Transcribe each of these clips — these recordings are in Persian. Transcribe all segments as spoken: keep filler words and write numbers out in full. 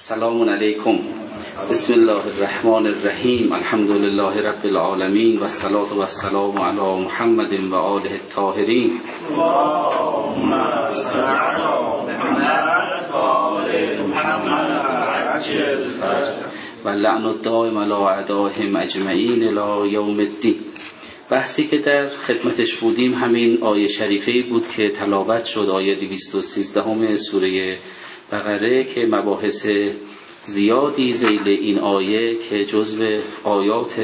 سلام علیکم. بسم الله الرحمن الرحیم. الحمد لله رب العالمین و الصلاة و السلام علی محمد و آله الطاهرین. اللهم صل علی محمد و آل محمد و لعن الدائم علی اعدائهم اجمعین الی یوم الدین. بحثی که در خدمتش بودیم همین آیه شریفه‌ای بود که تلاوت شد، آیه دویست و سیزده سوره بقره، که مباحث زیادی ذیل این آیه که جزو آیات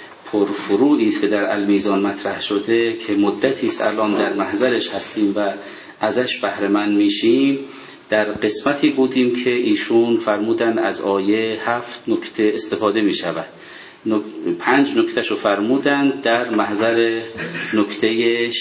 پرفروعی است که در المیزان مطرح شده که مدتی است الان در محضرش هستیم و ازش بهره مند میشیم. در قسمتی بودیم که ایشون فرمودن از آیه هفت نکته استفاده می شود. نک... پنج نکتهشو فرمودن، در محضر نکته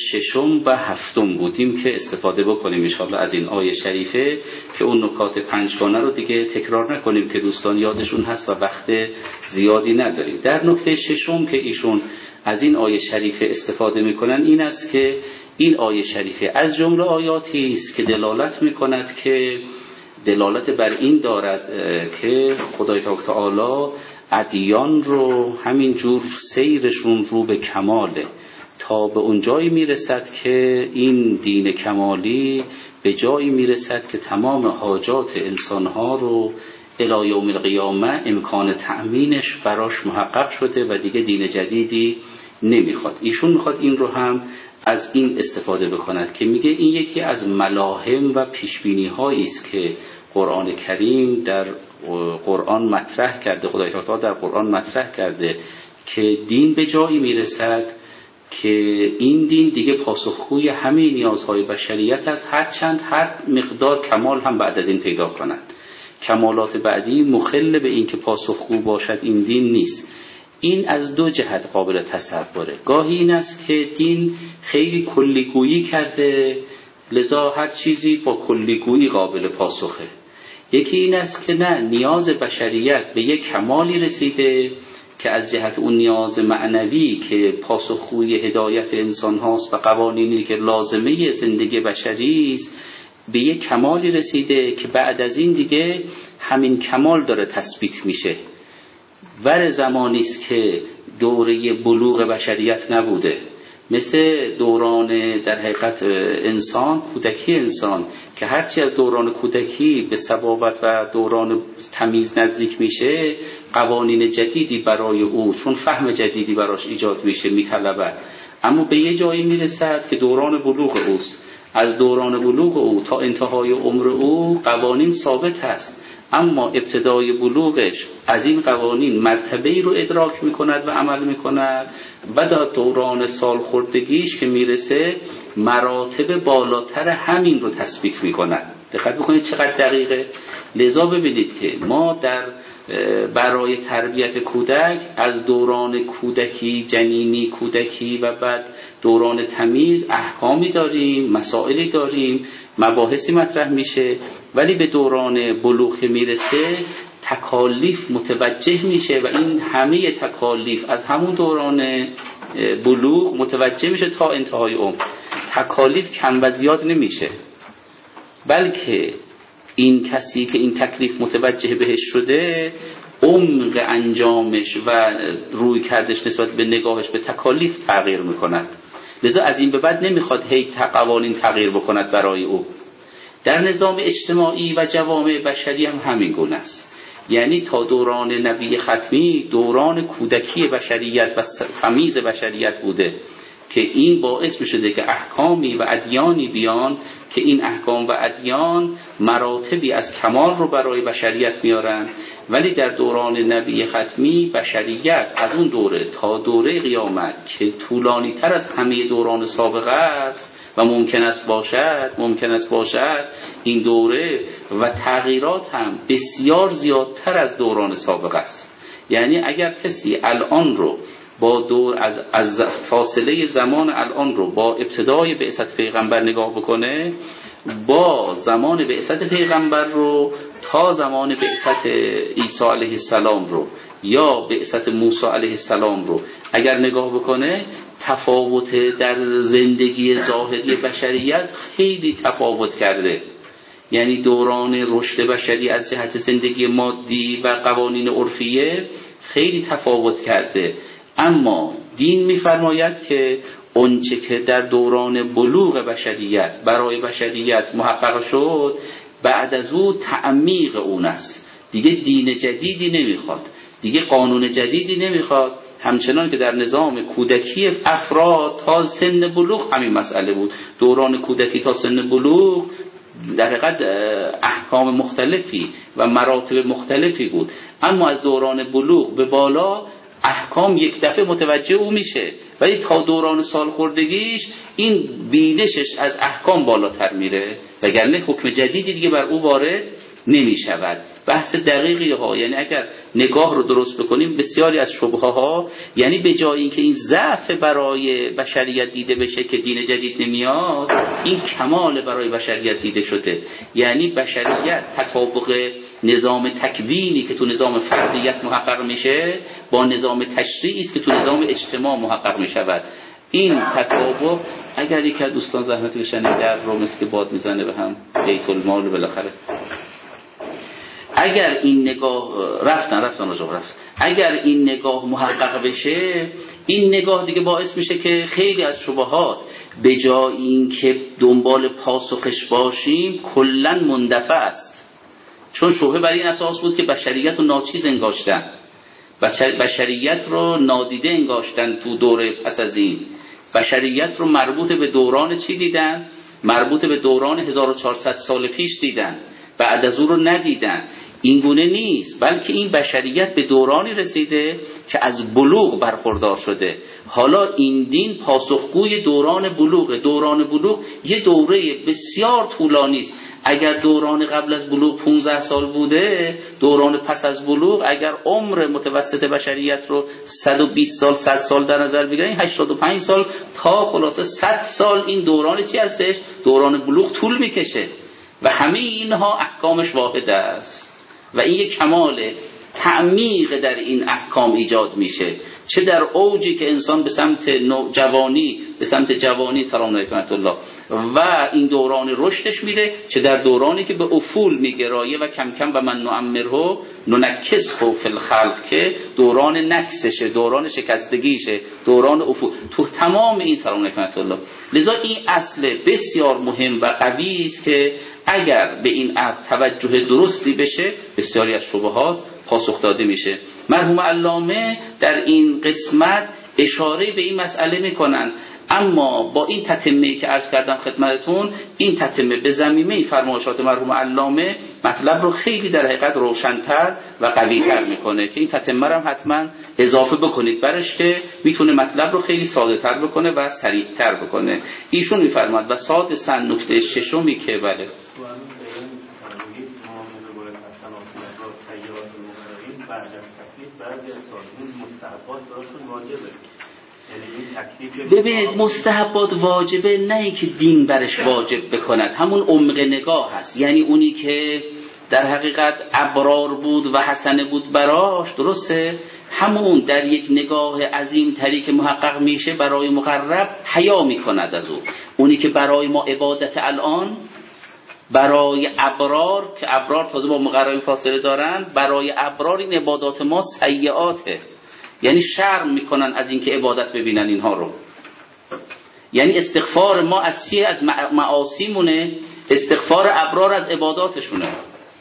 ششم و هفتم بودیم که استفاده بکنیم انشاءالله از این آیه شریفه، که اون نکات پنجگانه رو دیگه تکرار نکنیم که دوستان یادشون هست و وقت زیادی نداریم. در نکته ششم که ایشون از این آیه شریفه استفاده میکنن این است که این آیه شریفه از جمله آیاتی است که دلالت میکند که دلالت بر این دارد که خدای تعالی ادیان رو همین جور سیرشون رو به کماله تا به اون جایی میرسد که این دین کمالی به جایی میرسد که تمام حاجات انسانها رو الی یوم القیامه امکان تأمینش براش محقق شده و دیگه دین جدیدی نمیخواد. ایشون میخواد این رو هم از این استفاده بکند که میگه این یکی از ملاهم و پیشبینی هایی است که قرآن کریم در قرآن مطرح کرده، خدای تعالی در قرآن مطرح کرده که دین به جایی میرسد که این دین دیگه پاسخگوی همه نیازهای بشریت است، هرچند هر مقدار کمال هم بعد از این پیدا کنند. کمالات بعدی مخل به این که پاسخگو باشد این دین نیست. این از دو جهت قابل تصوره. گاهی این است که دین خیلی کلیگویی کرده، لذا هر چیزی با کلیگویی قابل پاسخه. یکی این است که نه، نیاز بشریت به یک کمالی رسیده که از جهت اون نیاز معنوی که پاسخگوی هدایت انسان هاست و قوانینی که لازمه زندگی بشری است به یک کمالی رسیده که بعد از این دیگه همین کمال داره تثبیت میشه. ور زمانی است که دوره بلوغ بشریت نبوده، مثل دوران در حقیقت انسان، کودکی انسان، که هرچی از دوران کودکی به صباوت و دوران تمیز نزدیک میشه قوانین جدیدی برای او، چون فهم جدیدی براش ایجاد میشه، میطلبه. اما به یه جایی میرسد که دوران بلوغ اوست، از دوران بلوغ او تا انتهای عمر او قوانین ثابت هست، اما ابتدای بلوغش از این قوانین مرتبه‌ای رو ادراک میکند و عمل میکند و در دوران سالخوردگیش که میرسه مراتب بالاتر همین رو تثبیت میکند. دقت بکنید چقدر دقیقه. لذا ببینید که ما در برای تربیت کودک از دوران کودکی، جنینی، کودکی و بعد دوران تمیز احکامی داریم، مسائلی داریم، مباحثی مطرح میشه، ولی به دوران بلوغ میرسه تکالیف متوجه میشه و این همه تکالیف از همون دوران بلوغ متوجه میشه تا انتهای عمر. تکالیف کم و زیاد نمیشه، بلکه این کسی که این تکلیف متوجه بهش شده عمق انجامش و روی کردش نسبت به نگاهش به تکالیف تغییر میکند. لذا از این به بعد نمیخواد هی قوانین تغییر بکند برای او. در نظام اجتماعی و جوامع بشری هم همین گونه است. یعنی تا دوران نبی ختمی دوران کودکی بشریت و تمیز بشریت بوده که این باعث میشده که احکامی و ادیانی بیان که این احکام و ادیان مراتبی از کمال رو برای بشریت میارن. ولی در دوران نبی ختمی بشریت از اون دوره تا دوره قیامت که طولانی تر از همه دوران سابقه است و ممکن است باشد ممکن است باشد این دوره و تغییرات هم بسیار زیادتر از دوران سابقه است. یعنی اگر کسی الان رو با دور از, از فاصله زمان الان رو با ابتدای بعثت پیغمبر نگاه بکنه، با زمان بعثت پیغمبر رو تا زمان بعثت عیسی علیه السلام رو یا بعثت موسی علیه السلام رو اگر نگاه بکنه، تفاوت در زندگی ظاهری بشریت خیلی تفاوت کرده. یعنی دوران رشد بشری از جهت زندگی مادی و قوانین عرفیه خیلی تفاوت کرده، اما دین می‌فرماید که اونچه که در دوران بلوغ بشریت برای بشریت محقق شد بعد از او تعمیق اون است. دیگه دین جدیدی نمیخواد، دیگه قانون جدیدی نمیخواد. همچنان که در نظام کودکی افراد تا سن بلوغ همین مسئله بود، دوران کودکی تا سن بلوغ در حقیقت احکام مختلفی و مراتب مختلفی بود، اما از دوران بلوغ به بالا احکام یک دفعه متوجه او میشه، ولی تا دوران سالخوردگیش این بینشش از احکام بالاتر میره، وگرنه حکم جدیدی دیگه بر او وارد نمی شود. بحث دقیقی ها، یعنی اگر نگاه رو درست بکنیم بسیاری از شبهه ها، یعنی به جای اینکه این ضعف برای بشریت دیده بشه که دین جدید نمیاد، این کمال برای بشریت دیده شده. یعنی بشریت تطابق نظام تکوینی که تو نظام فردیت محقق میشه با نظام تشریعی است که تو نظام اجتماع محقق میشود. این تطابق اگر یک از دوستان زحمت بشن در رو مثل که باد میزنه به هم بیت المال بالاخره، اگر این نگاه رفتن رفتن رجوع رفت اگر این نگاه محقق بشه، این نگاه دیگه باعث میشه که خیلی از شبهات به جای این که دنبال پاسخش باشیم کلن مندفع است. چون شبهه بر این اساس بود که بشریت رو ناچیز انگاشتن، بشریت رو نادیده انگاشتن. تو دوره پس از این بشریت رو مربوط به دوران چی دیدن؟ مربوط به دوران هزار و چهارصد سال پیش دیدن، بعد از او رو ندیدن. این گونه نیست، بلکه این بشریت به دورانی رسیده که از بلوغ برخوردار شده. حالا این دین پاسخگوی دوران بلوغ. دوران بلوغ یه دوره بسیار طولانی است. اگر دوران قبل از بلوغ پانزده سال بوده، دوران پس از بلوغ اگر عمر متوسط بشریت رو صد و بیست سال صد سال در نظر بگیریم، هشتاد و پنج سال تا خلاصه صد سال این دوران چی هستش؟ دوران بلوغ طول میکشه و همه اینها احکامش واحد است و این یک کمال تعمیق در این احکام ایجاد میشه، چه در اوجی که انسان به سمت جوانی به سمت جوانی سلام علیکم الله و این دوران رشدش میره، چه در دورانی که به افول میگرایه و کم کم و من نعمره ننکسه فی الخلق، که دوران نکسشه، دوران شکستگیشه، دوران افول. تو تمام این سلام علیکم الله. لذا این اصل بسیار مهم و قوی است که اگر به این از توجه درستی بشه بسیاری از شبهات پاسخ داده میشه. مرحوم علامه در این قسمت اشاره به این مسئله میکنن، اما با این تتمه‌ای که عرض کردم خدمتتون، این تتمه به ضمیمه فرمایشات مرحوم علامه مطلب رو خیلی در حقیقت روشن‌تر و قوی‌تر میکنه که این تتمه رو هم حتما اضافه بکنید برش که میتونه مطلب رو خیلی ساده‌تر بکنه و سریع‌تر بکنه. ایشون میفرماد و سادساً نکته ششمی که بله ببینید مستحبات واجبه، نه اینکه دین برش واجب بکند، همون عمق نگاه هست. یعنی اونی که در حقیقت ابرار بود و حسنه بود براش، درسته، همون در یک نگاه عظیم تری که محقق میشه برای مقرب حیا میکند از او. اونی که برای ما عبادت الان، برای ابرار که ابرار تازه با مقربین فاصله دارن، برای ابرار این عبادات ما سیئاته، یعنی شرم میکنن از اینکه عبادت ببینن اینها رو. یعنی استغفار ما از چیه؟ از معاصیمونه، استغفار ابرار از عباداتشونه.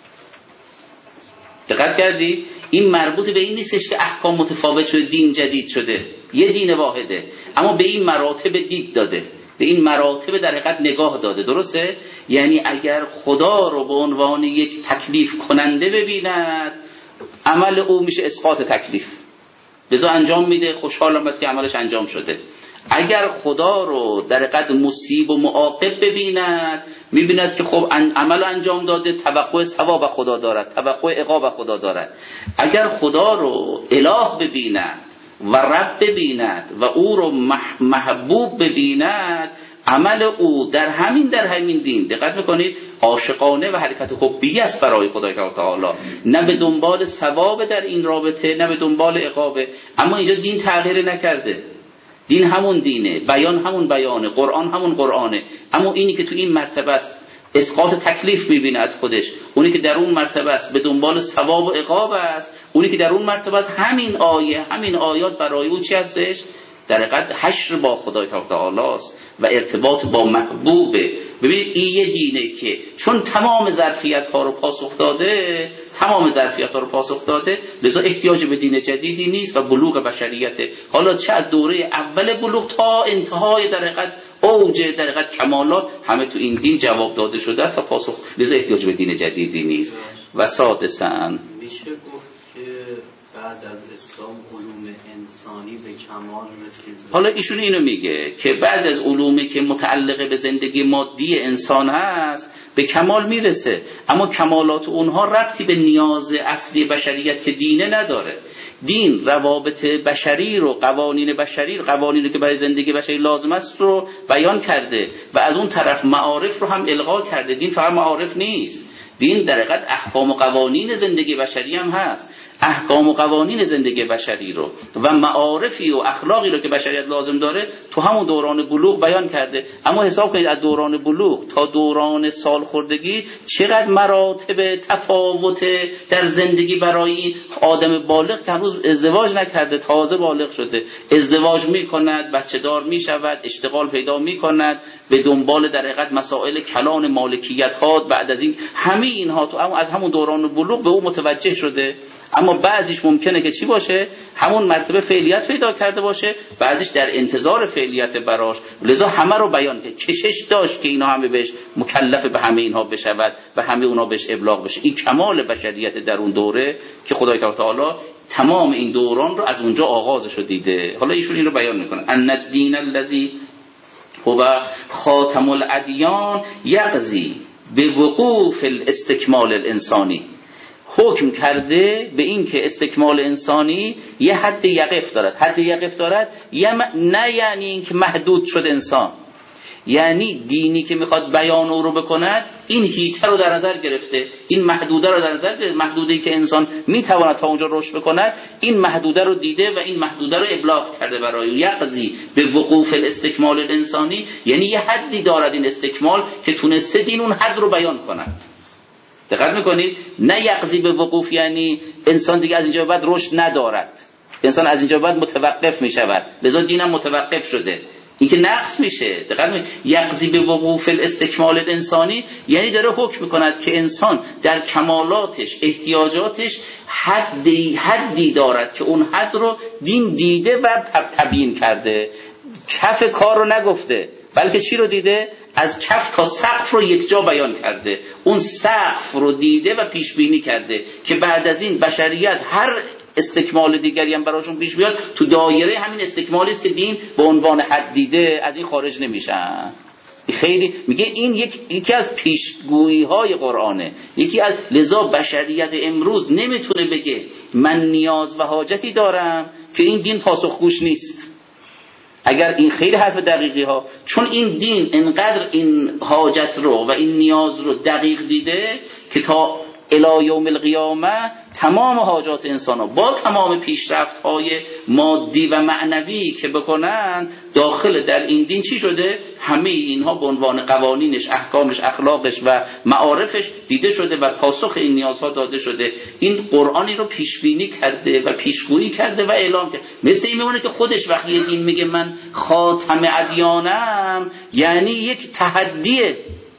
دقت کردی؟ این مربوط به این نیستش که احکام متفاوت شده، دین جدید شده، یه دین واحده، اما به این مراتب دید داده، به این مراتب در حقیقت نگاه داده، درسته؟ یعنی اگر خدا رو به عنوان یک تکلیف کننده ببیند، عمل او میشه اسقاط تکلیف، لذا انجام میده، خوشحالم بس که عملش انجام شده. اگر خدا رو در حقیقت مصیب و معاقب ببیند، میبیند که خب عمل انجام داده، توقع ثواب خدا دارد، توقع عقاب خدا دارد. اگر خدا رو اله ببیند و رب ببیند و او رو محبوب ببیند، عمل او در همین در همین دین، دقت میکنید، عاشقانه و حرکت حبی است برای خدای تعالی، نه به دنبال ثواب در این رابطه، نه به دنبال عقابه. اما اینجا دین تغییر نکرده، دین همون دینه، بیان همون بیانه، قرآن همون قرآنه، اما اینی که تو این مرتبه است اسقاط تکلیف میبینه از خودش. اونی که در اون مرتبه است به دنبال ثواب و عقاب است، اونی که در اون مرتبه است همین آیه همین آیات برای او چی هستش؟ در حقیقت حشر با خدای تعالی است و ارتباط با محبوبه. ببینید این یه دینه که چون تمام ظرفیت ها رو پاسخ داده، تمام ظرفیت ها رو پاسخ داده، لذا احتیاج به دین جدیدی نیست و بلوغ بشریته. حالا چه از دوره اول بلوغ تا انتهای در حقیقت اوج در حقیقت کمالات همه تو این دین جواب داده شده است و پاسخ، لذا احتیاج به دین جدیدی نیست. و سادساً میشه گفت که بعد از اسلام علوم انسانی به کمال رسید. حالا ایشون اینو میگه که بعضی از علومی که متعلق به زندگی مادی انسان هست به کمال میرسه، اما کمالات اونها ربطی به نیاز اصلی بشریت که دینه نداره. دین روابط بشری رو، قوانین بشری رو، قوانینی که برای زندگی بشری لازم است رو بیان کرده و از اون طرف معارف رو هم الغا کرده. دین فقط معارف نیست، دین در حقیقت احکام و قوانین زندگی بشری هم هست. احکام و قوانین زندگی بشری رو و معارفی و اخلاقی رو که بشریت لازم داره تو همون دوران بلوغ بیان کرده. اما حساب کنید از دوران بلوغ تا دوران سالخوردگی چقدر مراتب تفاوت در زندگی برای آدم بالغ که هنوز ازدواج نکرده، تازه بالغ شده، ازدواج میکند، بچه دار میشود، اشتغال پیدا میکند، به دنبال در حقیقت مسائل کلان مالکیت ها. بعد از این همه اینها تو از همون دوران بلوغ به او متوجه شده. اما بعضیش ممکنه که چی باشه؟ همون مرتبه فعلیت پیدا کرده باشه، بعضیش در انتظار فعلیت براش. لذا همه رو بیان که کشش داشت که اینا همه بهش مکلف به همه اینها بشود و همه اونا بهش ابلاغ بشه. این کمال بشریت در اون دوره که خدای تعالی تمام این دوران رو از اونجا آغازش رو دیده. حالا ایشون این رو بیان میکنه: ان الدین الذی هو خاتم الادیان یقضی به وقوف الاستکمال الانسانی. حکم کرده به این که استکمال انسانی یه حد یقف دارد. حد یقف دارد نه یعنی این که محدود شد انسان، یعنی دینی که میخواد بیان او رو بکند این هیته رو در نظر گرفته، این محدوده رو در نظر گرفته، محدوده‌ای که انسان میتواند تا اونجا رشد بکند این محدوده رو دیده و این محدوده رو ابلاغ کرده برای یقضی به وقوف الاستکمال الانسانی. یعنی یه حدی دارد این استکمال که تونسته دین اون حد رو بیان کند. دقت میکنید؟ نه یقضی به وقوف یعنی انسان دیگه از اینجا بعد رشد ندارد، انسان از اینجا بعد متوقف میشود، لذا دینم متوقف شده، این که نقص میشه. دقت میکنید؟ یقضی به وقوف الاستکمال الانسانی یعنی داره حکم میکند که انسان در کمالاتش، احتیاجاتش حدی حدی دارد که اون حد رو دین دیده و تبیین کرده. کف کار رو نگفته، بلکه چی رو دیده؟ از کف تا سقف رو یک جا بیان کرده. اون سقف رو دیده و پیش بینی کرده که بعد از این بشریت هر استکمال دیگری هم براشون پیش بیاد تو دایره همین استکمالی است که دین به عنوان حد دیده، از این خارج نمیشن. خیلی میگه این یک یکی از پیشگویی های قرآنه، یکی از لذا بشریت امروز نمیتونه بگه من نیاز و حاجتی دارم که این دین پاسخگوش نیست. اگر این خیلی حرف دقیقی ها، چون این دین انقدر این حاجت رو و این نیاز رو دقیق دیده که تا الی یوم القیامه تمام حاجات انسان ها با تمام پیشرفت های مادی و معنوی که بکنن داخل در این دین چی شده؟ همه اینها به عنوان قوانینش، احکامش، اخلاقش و معارفش دیده شده و پاسخ این نیازها داده شده. این قرآنی رو پیش بینی کرده و پیشگویی کرده و اعلام کرده. مثل این میمونه که خودش وقتی دین میگه من خاتم ادیانم، یعنی یک تحدیه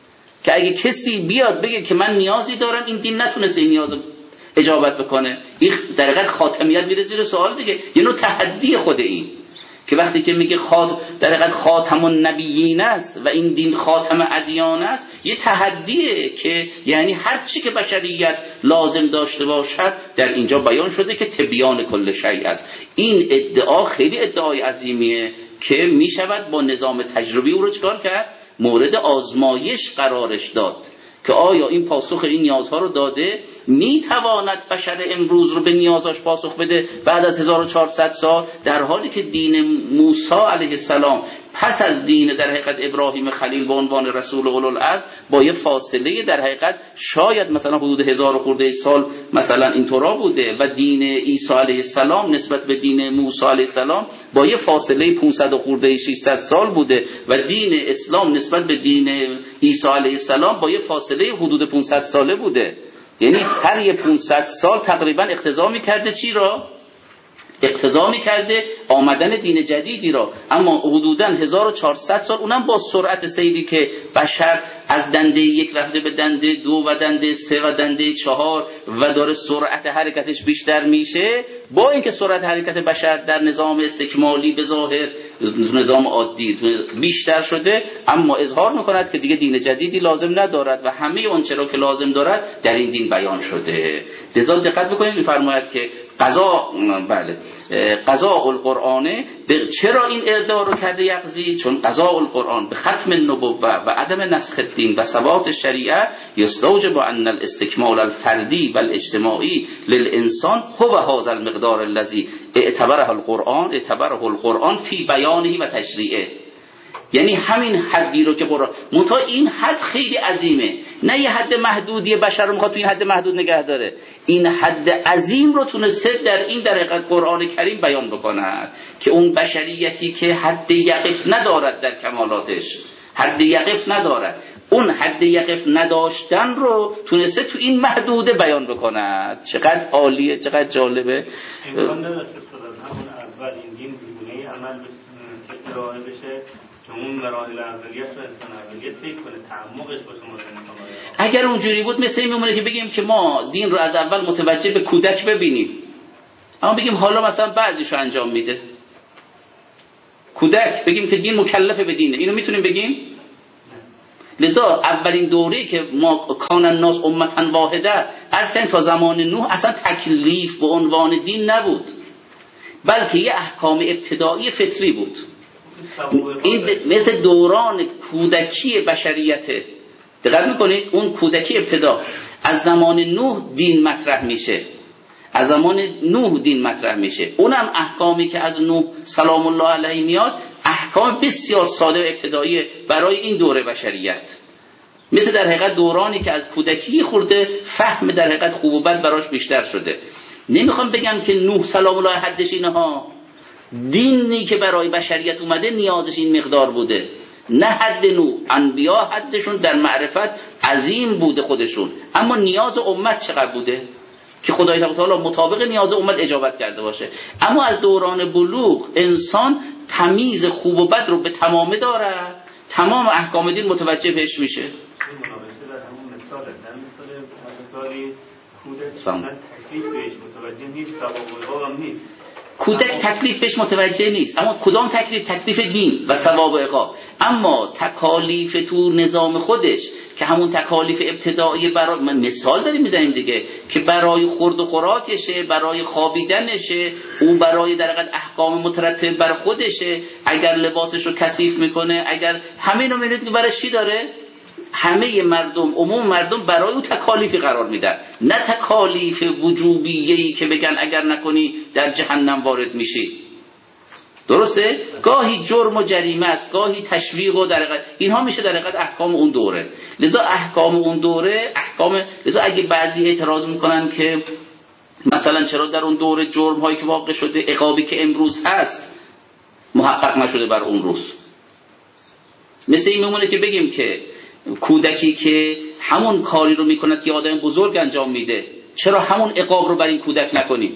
که اگه کسی بیاد بگه که من نیازی دارم، این دین نتونسته این نیاز اجابت بکنه، این در حقیقت خاتمیت میره زیر سوال دیگه. یه نوع تحدی خود این که وقتی که میگه خات در حقیقت خاتم النبیین است و این دین خاتم ادیان است، یه تحدیه که یعنی هر چی که بشریت لازم داشته باشد در اینجا بیان شده که تبیان کل شیء است. این ادعا خیلی ادعای عظیمیه که میشود با نظام تجربی او رو چکار کرد؟ مورد آزمایش قرارش داد که آیا این پاسخ این نیازها رو داده؟ میتواند بشر امروز رو به نیازاش پاسخ بده بعد از هزار و چهارصد سال، در حالی که دین موسی علیه السلام پس از دین در حقیقت ابراهیم خلیل به عنوان رسول اولوالعزم با یه فاصله در حقیقت شاید مثلا حدود هزار خورده سال مثلا اینطورا بوده و دین عیسی علیه السلام نسبت به دین موسی علیه السلام با یه فاصله پانصد خورده ششصد سال بوده و دین اسلام نسبت به دین عیسی علیه السلام با یه فاصله حدود پانصد ساله بوده. یعنی هر یه پانصد سال تقریبا اقتضا می‌کرده چی را؟ اقتضا می‌کرده آمدن دین جدیدی را. اما حدوداً هزار و چهارصد سال، اونم با سرعت سیری که بشر از دنده یک رفته به دنده دو و دنده سه و دنده چهار و داره سرعت حرکتش بیشتر میشه، با اینکه سرعت حرکت بشر در نظام استکمالی به ظاهر نظام عادی بیشتر شده، اما اظهار میکند که دیگه دین جدیدی لازم ندارد و همه اون چرا که لازم دارد در این دین بیان شده. لذا دقت بکنید میفرماید که قضا بله قضاء القرآن، چرا این ادعا رو کرده یقظی؟ چون قضاء القرآن به ختم النبوة و عدم نسخ الدین و ثبات الشریعه یستوجب ان الاستکمال الفردی و الاجتماعی للانسان هو هذا المقدار الذي اعتبره القرآن اعتبره القرآن فی بیانه و تشریعه. یعنی همین حدی رو که قرآن منتها این حد خیلی عظیمه، نه یه حد محدودی بشر رو میخواد تو این حد محدود نگه داره، این حد عظیم رو تونسته در این در حقیقت قرآن کریم بیان بکنه که اون بشریتی که حد یقف ندارد در کمالاتش، حد یقف ندارد، اون حد یقف نداشتن رو تونسته تو این محدوده بیان بکنه. چقدر عالیه، چقدر جالبه. امکان نداشت همون اول این دین بگونه عمل ارائه بشه که اون مراحل اولیه رو انسان اولیه طی کنه، تعمقش باشه مطمئن. اگر اونجوری بود مثل این میمونه که بگیم که ما دین رو از اول متوجه به کودک ببینیم، اما بگیم حالا مثلا بعضیشو انجام میده. کودک بگیم که دین مکلفه به دینه، اینو میتونیم بگیم؟ لذا اولین دوره‌ای که ما کان الناس امتا واحده از کن تا زمان نوح اصلا تکلیف به عنوان دین نبود، بلکه یه احکام ابتدایی فطری بود. این مثل دوران کودکی بشریته. دقت میکنید اون کودکی ابتدا از زمان نوح دین مطرح میشه، از زمان نوح دین مطرح میشه. اونم احکامی که از نوح سلام الله علیه میاد احکام بسیار ساده و ابتدایی برای این دوره بشریت، مثل در حقیقت دورانی که از کودکی خورده فهم در حقیقت خوب و بد براش بیشتر شده. نمیخوام بگم که نوح سلام الله حدش اینه ها، دینی که برای بشریت اومده نیازش این مقدار بوده، نه حد نوح. انبیا حدشون در معرفت عظیم بوده خودشون، اما نیاز امت چقدر بوده که خدای تعالی مطابق نیاز امت اجابت کرده باشه. اما از دوران بلوغ انسان تمیز خوب و بد رو به تمامه داره، تمام احکام دین متوجه بهش میشه. این منابسه در همون مثال در مثال مثالی کودک تکلیف بهش متوجه نیست، ثواب و عقاب نیست. کودک تکلیف بهش متوجه نیست، اما کدام تکلیف؟ تکلیف دین و ثواب و عقاب. اما تکالیف تو نظام خودش که همون تکالیف ابتدایی برای من مثال داریم میزنیم دیگه، که برای خورد و خوراکشه، برای خوابیدنشه، اون برای در حقیقت احکام مترتب بر خودشه، اگر لباسش رو کثیف میکنه، اگر همه اینو میبینید که برای چی داره؟ همه مردم، عموم مردم برای اون تکالیفی قرار میدن، نه تکالیف وجوبیه‌ای که بگن اگر نکنی در جهنم وارد میشی. درسته؟ گاهی جرم و جریمه است، گاهی تشویق و در حقیقت اینها میشه در حقیقت احکام اون دوره. لذا احکام اون دوره احکام لذا اگه بعضی اعتراض میکنن که مثلا چرا در اون دوره جرم هایی که واقع شده عقابی که امروز هست محقق نشده بر اون روز، مثل این میمونه که بگیم که کودکی که همون کاری رو میکند که آدم بزرگ انجام میده، چرا همون عقاب رو بر این کودک نکنیم؟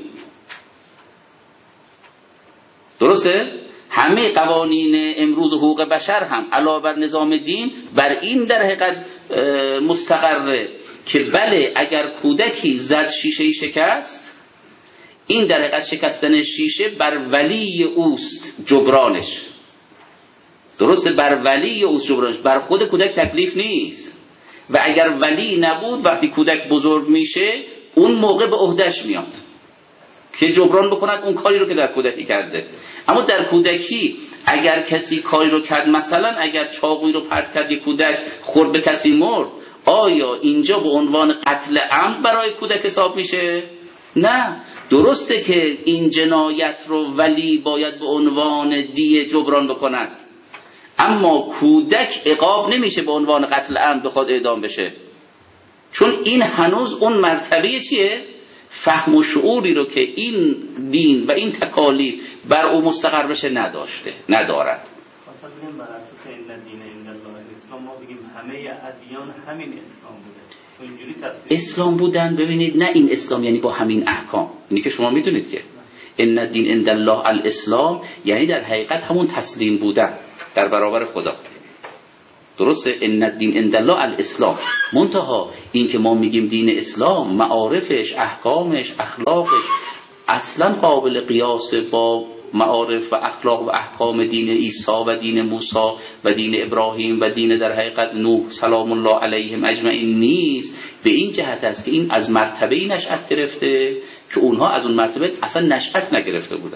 درسته؟ همه قوانین امروز حقوق بشر هم علاوه بر نظام دین بر این در حقیقت مستقره که بله اگر کودکی زد شیشه شکست، این در حقیقت شکستن شیشه بر ولی اوست جبرانش. درسته؟ بر ولی اوست جبرانش، بر خود کودک تکلیف نیست. و اگر ولی نبود وقتی کودک بزرگ میشه اون موقع به عهدهش میاد که جبران بکند اون کاری رو که در کودکی کرده. اما در کودکی اگر کسی کاری رو کرد، مثلا اگر چاقویی رو پرت کرد یک کودک خورد به کسی مرد، آیا اینجا به عنوان قتل عمد برای کودک حساب میشه؟ نه. درسته که این جنایت رو ولی باید به عنوان دیه جبران بکند، اما کودک عقاب نمیشه به عنوان قتل عمد بخواد اعدام بشه، چون این هنوز اون مرتبه چیه؟ فهم و شعوری رو که این دین و این تکالیف بر او مستقر بشه نداشته، ندارد. خاصا بگیم بر اساس این دین این الله اسلام ما بگیم همه ادیان همین اسلام بوده. اینجوری تفسیر اسلام بودن، ببینید نه این اسلام یعنی با همین احکام، اینی که شما میدونید که ان الدین عند الله الاسلام یعنی در حقیقت همون تسلیم بودن در برابر خدا. درسته؟ ان الدین عند الله الاسلام. منتها این که ما میگیم دین اسلام، معارفش، احکامش، اخلاقش اصلا قابل قیاس با معارف و اخلاق و احکام دین عیسی و دین موسی و دین ابراهیم و دین در حقیقت نوح سلام الله علیهم اجمعین نیست. به این جهت است که این از مرتبه نشأت گرفته که اونها از اون مرتبه اصلا نشأت نگرفته بودن.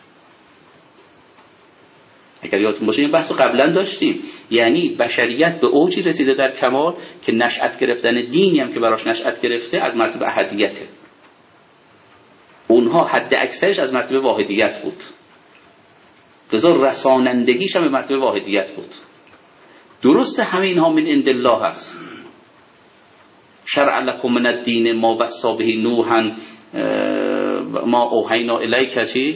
اگر یادتون باشه این بحثو قبلا داشتیم، یعنی بشریت به اوجی رسیده در کمال که نشأت گرفتن دینی هم که براش نشأت گرفته از مرتبه احدیته. اونها حد اکثرش از مرتبه واحدیت بود، لذا رسانندگیش هم به مرتبه واحدیت بود. درسته همه اینها من عند الله هست. شرع لکم من الدین ما وصی به نوحا ما اوحینا الیک چی؟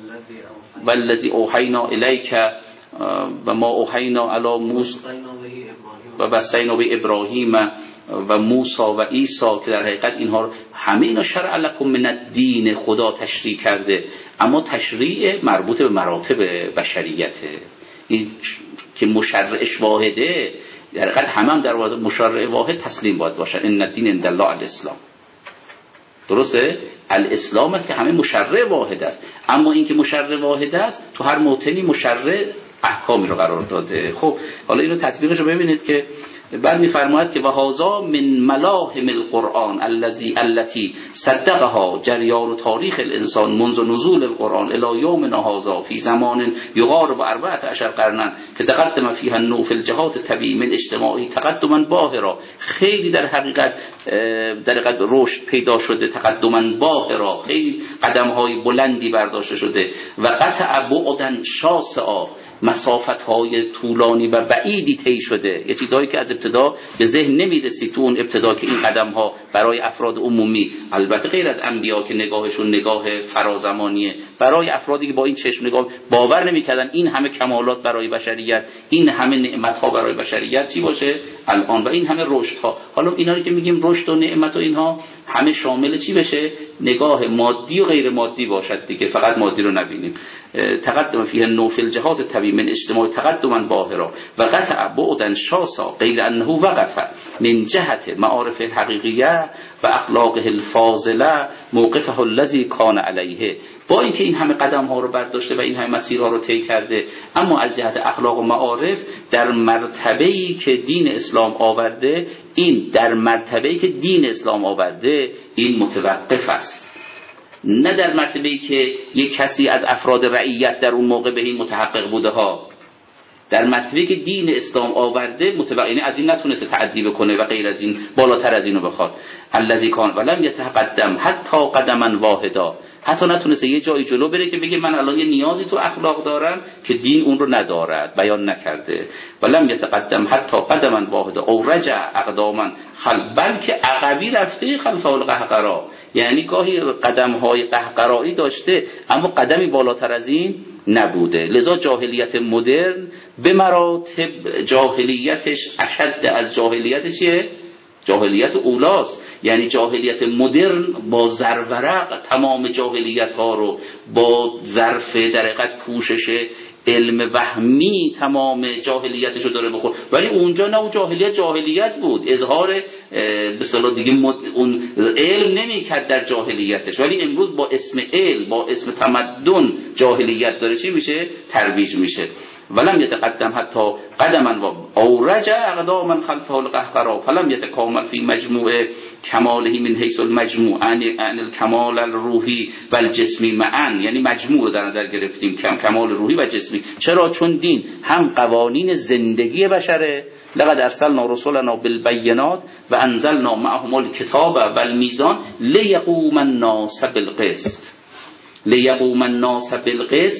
والذی اوحینا الیک و ما اوحینا علی موسی و وصینا به ابراهیم و موسی و عیسی، که در حقیقت اینها همه اینا شرع لکم من الدین خدا تشریع کرده، اما تشریع مربوط به مراتب بشریته. این که مشرعش واحده، در حقیقت همه هم در مشرع واحد تسلیم باید باشن. ان الدین عند الله الاسلام. درسته؟ الاسلام است که همه مشرع واحد است، اما این که مشرع واحد است تو هر موطنی مشرع احکامی رو قرار داده. خب حالا اینو تطبیقش رو ببینید که بعد میفرماید که وهذا من ملاهم القرآن الذی التي صدقها جریان و تاریخ الانسان منذ نزول القرآن الی یومنا هذا فی زمان یقارب اربعة عشر قرنا که تقدم فیها النوع فی الجهات الطبیعی من اجتماعی تقدما باهرا. خیلی در حقیقت در حقیقت رشد پیدا شده، تقدما باهرا، خیلی قدم‌های بلندی برداشته شده. و قطع بعدا شاسعا، مسافت‌های طولانی و بعیدی طی شده، یه چیزهایی که از ابتدا به ذهن نمی‌رسید تو اون ابتدا که این قدم‌ها برای افراد عمومی، البته غیر از انبیا که نگاهشون نگاه فرازمانیه، برای افرادی که با این چشم نگاه باور نمی‌کردن این همه کمالات برای بشریت، این همه نعمت‌ها برای بشریت چی باشه الان و این همه رشدها. حالا اینا رو که میگیم رشد و نعمت و اینها همه شامل چی بشه؟ نگاه مادی و غیر مادی باشد دیگه، فقط مادی رو نبینیم. تقدم فیه نوفل الجهات الطبیعی من اجتماع تقدما باهرا و قطع بعدا شاسا غیر انه وقف من جهت معارف الحقیقیه و اخلاقه الفاضله موقفه الذی کان علیه. با اینکه این همه قدم ها رو برداشته و این همه مسیرها رو طی کرده، اما از جهت اخلاق و معارف در مرتبه‌ای که دین اسلام آورده، این در مرتبه‌ای که دین اسلام آورده این متوقف است، نه در مرتبه‌ای که یک کسی از افراد رعیت در اون موقع به این متحقق بوده ها. در مرتبه‌ای که دین اسلام آورده متوقف، یعنی از این نتونسته تعدی بکنه و غیر از این بالاتر از اینو بخواد. الذی کان ولم یتقدم حتی قدما واحدا، حتی نتونسته یه جایی جلو بره که بگه من الان یه نیازی تو اخلاق دارم که دین اون رو ندارد، بیان نکرده. ولم یتقدم حتی قدما واحدا او رجع اقداما خل، بلکه عقبی رفته خلف القهقرا، یعنی گاهی قدم‌های قهقرایی داشته اما قدمی بالاتر از این نبوده. لذا جاهلیت مدرن به مراتب جاهلیتش اشد از جاهلیتشه جاهلیت اولاست. یعنی جاهلیت مدرن با زرورق تمام جاهلیت ها رو با ظرف در حقیقت پوشش علم وهمی تمام جاهلیتش رو داره بخور، ولی اونجا نه اون جاهلیت جاهلیت بود، اظهار به اصطلاح دیگه مد... اون علم نمی‌کرد در جاهلیتش، ولی امروز با اسم علم با اسم تمدن جاهلیت داره چی میشه؟ ترویج میشه. ولم يتقدم حتى قدما او رجع اقداما خلفه القهقرا فلم يتكامل في مجموع كماله من حيث المجموع عن الكمال الروحی و الجسمی معا، یعنی مجموع در نظر گرفتیم، کم کمال روحی و جسمی. چرا؟ چون دین هم قوانین زندگی بشره، لقد ارسلنا رسولنا بالبينات و انزلنا معهم الكتاب والميزان ليقوم الناس بالقسط. ليقوم الناس بالقسط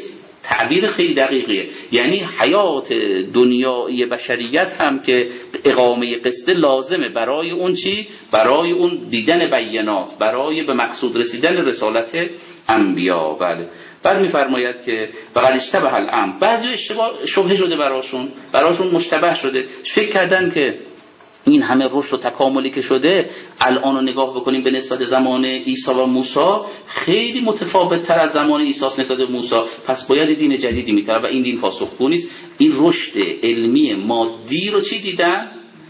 تعبیر خیلی دقیقیه. یعنی حیات دنیایی بشریت هم که اقامه قصد لازمه برای اون چی؟ برای اون دیدن بینات، برای به مقصود رسیدن رسالت انبیا. بله. بعد میفرماید که فقط اشتبه الامر، بعضی اشتباه شبهه شده براشون، براشون مشتبه شده، فکر کردن که این همه رشد و تکاملی که شده الان رو نگاه بکنیم به نسبت زمان عیسی و موسی خیلی متفاوت تر از زمان عیسی نسبت به موسی، پس باید دین جدیدی میطلبه و این دین پاسخگو نیست. این رشد علمی مادی رو چی دیدن؟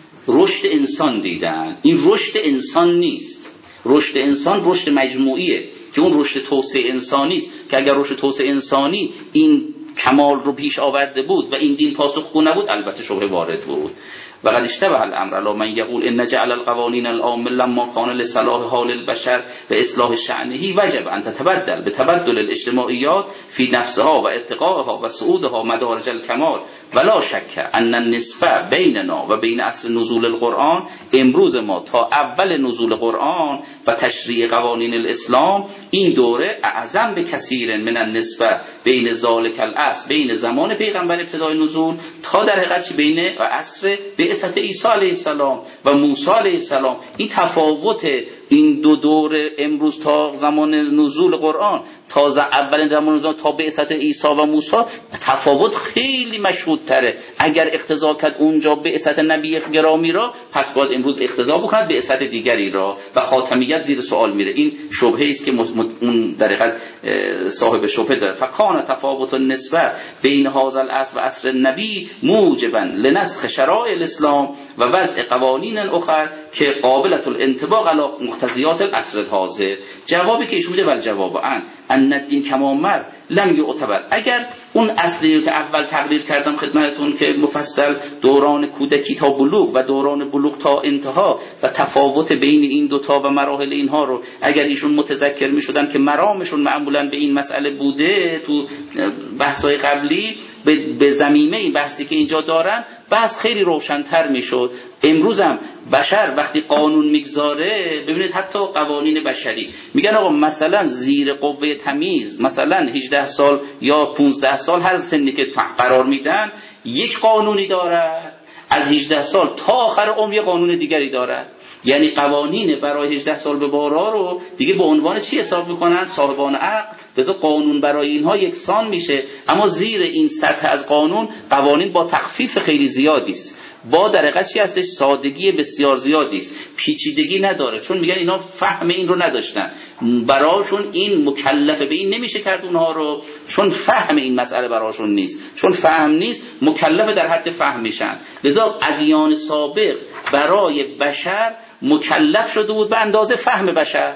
رشد انسان دیدن. این رشد انسان نیست. رشد انسان رشد مجموعیه که اون رشد توسعه انسانی است که اگر رشد توسعه انسانی این کمال رو پیش آورده بود و این دین پاسخگو نبود البته شبهه وارد بود. وقد اشتبه الامر علی من یقول ان جعل القوانین العامه لما کان لصلاح حال البشر و اصلاح شأنه وجب ان تتبدل بتبدل الاجتماعیات فی نفسها و ارتقائها و صعودها مدارج الکمال ولا شک ان النسبه بیننا و بین اصل نزول القرآن، امروز ما تا اول نزول قرآن و تشریع قوانین الاسلام این دوره اعظم به کثیر من النسبه بین ذالک الاصل، بین زمان پیغمبر ابتدای نزول تا در حقیقت بین عصر بعثت عیسی علیه السلام و موسی علیه السلام. این تفاوت این دو دور امروز تا زمان نزول قرآن تا اول زمان نزول تا بعثت عیسی و موسی تفاوت خیلی مشهودتره. اگر اقتضا کرد اونجا بعثت نبی گرامی را، پس باید امروز اقتضا بکند بعثت دیگری را و خاتمیت زیر سوال میره. این شبهه است که اون در حقیقت صاحب شبهه داره. فکان تفاوت النسبه بین هذا الاصل و عصر النبی موجبا لنسخ شرائع الاسلام و وضع قوانین الاخر که قابلة الانطباق علی مقتضیات العصر الحاضر. جوابی که ایشون میده ول جواب ان ان الدین کما مر لم یعتبر. اگر اون اصلی که اول تقریر کردم خدمتتون که مفصل دوران کودکی تا بلوغ و دوران بلوغ تا انتها و تفاوت بین این دوتا و مراحل اینها رو اگر ایشون متذکر میشدن که مرامشون معمولا به این مسئله بوده تو بحث‌های قبلی به زمینه این بحثی که اینجا دارن بحث خیلی روشن‌تر میشد. امروز هم بشر وقتی قانون میگذاره، ببینید حتی قوانین بشری میگن آقا مثلا زیر قوه تمیز مثلا هجده سال یا پانزده سال هر سنی که قرار میدن یک قانونی داره، از هجده سال تا آخر عمر یک قانون دیگری داره. یعنی قوانین برای هجده سال به بالا رو دیگه به عنوان چی حساب میکنن؟ صاحبان عقل. لذا قانون برای اینها یکسان میشه، اما زیر این سطح از قانون قوانین با تخفیف خیلی زیادی است، با در حقیقت چی هستش؟ سادگی بسیار زیادی است، پیچیدگی نداره. چون میگن اینا فهم این رو نداشتن، براشون این مکلفه به این نمیشه کرد اونها رو، چون فهم این مسئله براشون نیست. چون فهم نیست مکلفه در حد فهم میشن. لذا ادیان سابق برای بشر مکلف شده بود به اندازه فهم بشر.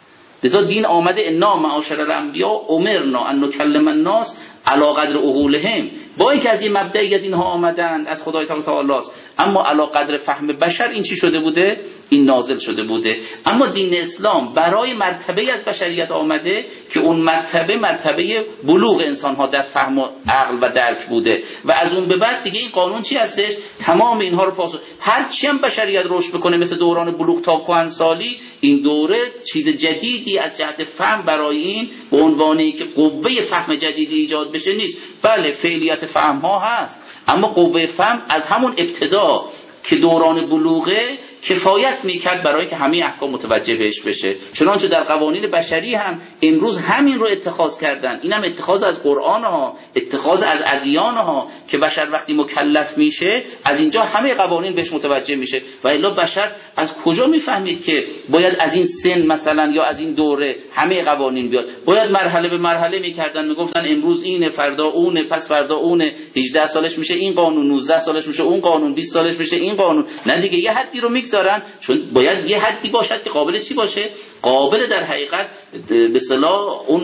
لذا دین آمده انا معاشر الانبیاء امرنا ان نکلم الناس علی قدر عقولهم. با اینکه از این مبدئیت اینها آمدند از خدای تعالی است، اما علی قدر فهم بشر این چی شده بوده؟ این نازل شده بوده. اما دین اسلام برای مرتبه از بشریت آمده که اون مرتبه مرتبه بلوغ انسان ها در فهم و عقل و درک بوده و از اون به بعد دیگه این قانون چی هستش؟ تمام اینها رو پاسخ. هر چی هم بشریت رشد بکنه مثل دوران بلوغ تا کهنسالی، این دوره چیز جدیدی از جهت فهم برای این به عنوانی که قوه فهم جدیدی ایجاد بشه نیست. بله فعلیت فهم ها هست، اما قوه فهم از همون ابتدا که دوران بلوغه کفایت میکرد برای که همه احکام متوجه بهش بشه. چنانچه در قوانین بشری هم امروز همین رو اتخاذ کردن. این هم اتخاذ از قرآن ها، اتخاذ از ادیان ها که بشر وقتی مکلف میشه از اینجا همه قوانین بهش متوجه میشه. و الا بشر از کجا میفهمید که باید از این سن مثلا یا از این دوره همه قوانین بیاد؟ باید مرحله به مرحله میکردن، میگفتن امروز اینه، فردا اونه، پس فردا اونه، هجده سالش میشه این قانون، نوزده سالش میشه اون قانون، بیست سالش میشه این قانون. نه دیگه یه حدی رو دارن، چون باید یه حدی باشد که قابل چی باشه؟ قابل در حقیقت به اصطلاح اون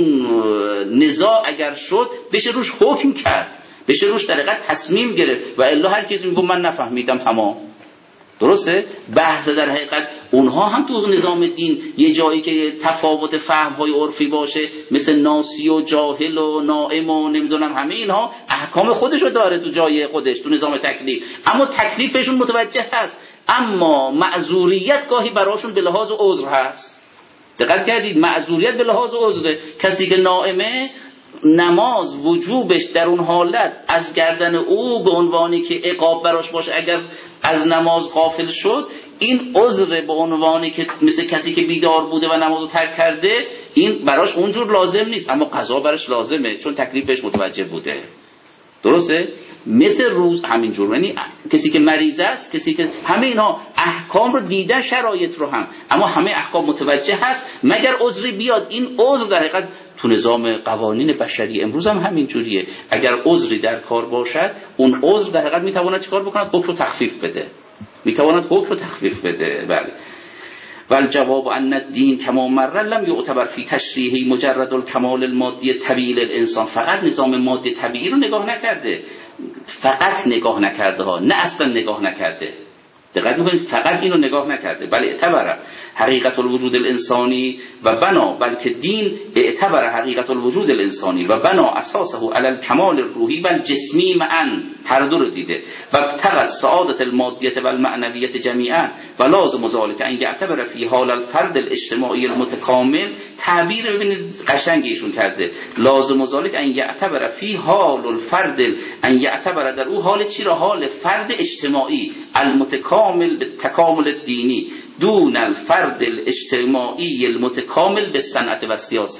نزاع اگر شد بشه روش حکم کرد، بشه روش در حقیقت تصمیم گرفت. و الا هر کسی میگه من نفهمیدم تمام. درسته؟ بحث در حقیقت اونها هم تو نظام دین یه جایی که تفاوت فهم‌های عرفی باشه مثل ناسی و جاهل و نائم و نمیدونم همه اینها احکام خودشو داره تو جای خودش تو نظام تکلیف، اما تکلیفشون متوجه هست، اما معذوریت گاهی براشون به لحاظ عذر هست. دقت کردید؟ معذوریت به لحاظ عذره. کسی که نائمه نماز وجوبش در اون حالت از گردن او به عنوانی که عقاب براش باشه اگر از نماز غافل شد، این عذر به عنوانی که مثل کسی که بیدار بوده و نمازو ترک کرده، این براش اونجور لازم نیست، اما قضا براش لازمه چون تکلیف بهش متوجه بوده. درسته؟ مثل روز همینجور، یعنی کسی که مریض است، کسی که همه اینا احکام رو دیدن، شرایط رو هم، اما همه احکام متوجه هست مگر عذری بیاد. این عذر در حقیقت تو نظام قوانین بشری امروز هم همین جوریه. اگر عذری در کار باشد، اون عذر در حقیقت میتواند چیکار بکند؟ حکم رو تخفیف بده. میتواند حکم رو تخفیف بده. بله. والجواب ان الدین کما مر لم یعتبر فی تشریحه مجرد الکمال المادی طبیعی الانسان. فقط نظام مادی طبیعی رو نگاه نکرده، فقط نگاه نکرده ها، نه اصلا نگاه نکرده. دقت میکنید؟ فقط اینو نگاه نکرده، بل اعتبر حقیقت الوجود الانسانی و بنا، بلکه دین اعتبر حقیقت الوجود الانسانی و بنا اساسه علی الکمال الروحی و الجسمی معا، هر دو رو دیده، و ابتغى السعادة المادیة و المعنویة جمیعا و لازم ذلك ان یعتبر فی حال الفرد الاجتماعی المتکامل. تعبیر ببینید قشنگ ایشون کرده، لازم ذلك ان یعتبر فی حال الفرد، ان یعتبر در او حال چی را؟ حال فرد اجتماعی المتکامل به تکامل دینی دون الفرد الاجتماعی المتکامل به صنعت و سیاست.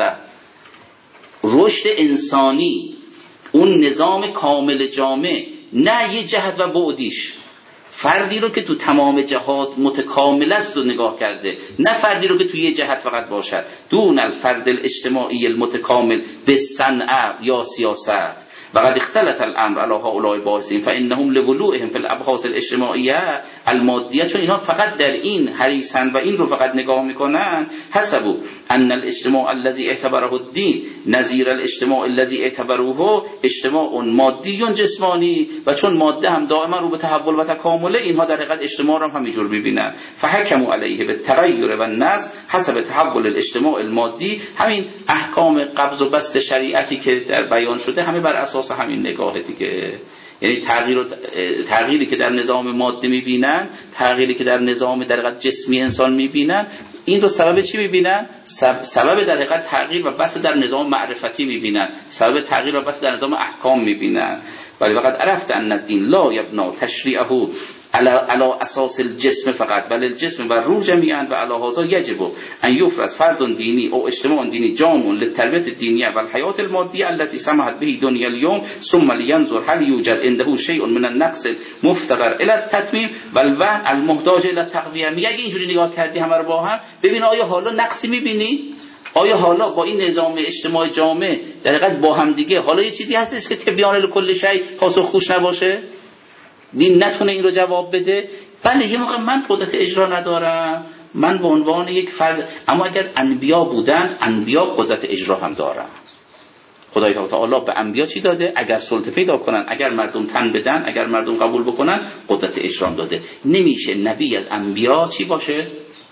رشد انسانی، اون نظام کامل جامع، نه یه جهت و بعدیش، فردی رو که تو تمام جهات متکامل است رو نگاه کرده، نه فردی رو که تو یه جهت فقط باشد. دون الفرد الاجتماعی المتکامل به صنعت یا سیاست. وقد اختلط الامر علی هؤلاء باحثین فانهم لولوئهم فی الابحاث الاجتماعیه المادیه، چون اینها فقط در این حریصن و این رو فقط نگاه میکنن. حسبوا ان الاجتماع الذي اعتبره الدین نظیر الاجتماع الذي اعتبروه اجتماع مادی جسمانی، و چون ماده هم دائما رو به تحول و تکامله، اینها در حقیقت اجتماع رو هم همینجور میبینن. فحکموا علیه بالتغیر و النسخ حسب تحول الاجتماع المادی. همین احکام قبض و بسط شریعتی که در بیان شده همه بر اساس همین نگاه دیگه. یعنی تغییر تغییری که در نظام ماده میبینن، تغییری که در نظام در حقیقت جسمی انسان میبینن، این رو سبب چی میبینن؟ سب... سبب در حقیقت تغییر و بس در نظام معرفتی میبینن، سبب تغییر و بس در نظام احکام میبینن. ولی وقت عرفت ان الدین لا یبنا تشریعه على على اساس الجسم فقط، بل الجسم و روح جمیعا، و علی هذا یجب ان یفرض فرد دینی او اجتماع دینی جامع للتربیت الدینیه و الحیات المادیه التي سمحت به دنیا اليوم، ثم لینظر هل یوجد عنده شیء من النقص مفتقر الى التتمیم و الوهن المحتاج الى التقویه. میگه اگه اینجوری نگاه کردی همه رو با هم، ببین آیا حالا نقصی میبینی؟ آیا حالا با این نظام اجتماعی جامع در حقیقت با هم دیگه حالا یه چیزی هستش که تبیان لکل شیء پاسخگوش نباشه؟ دین نتونه این رو جواب بده؟ بله یه موقع من قدرت اجرا ندارم، من به عنوان یک فرد، اما اگر انبیا بودن، انبیا قدرت اجرا هم دارن. خدای تعالی به انبیا چی داده؟ اگر سلطه پیدا کنن، اگر مردم تن بدن، اگر مردم قبول بکنن، قدرت اجرا داده. نمیشه نبی از انبیا چی باشه؟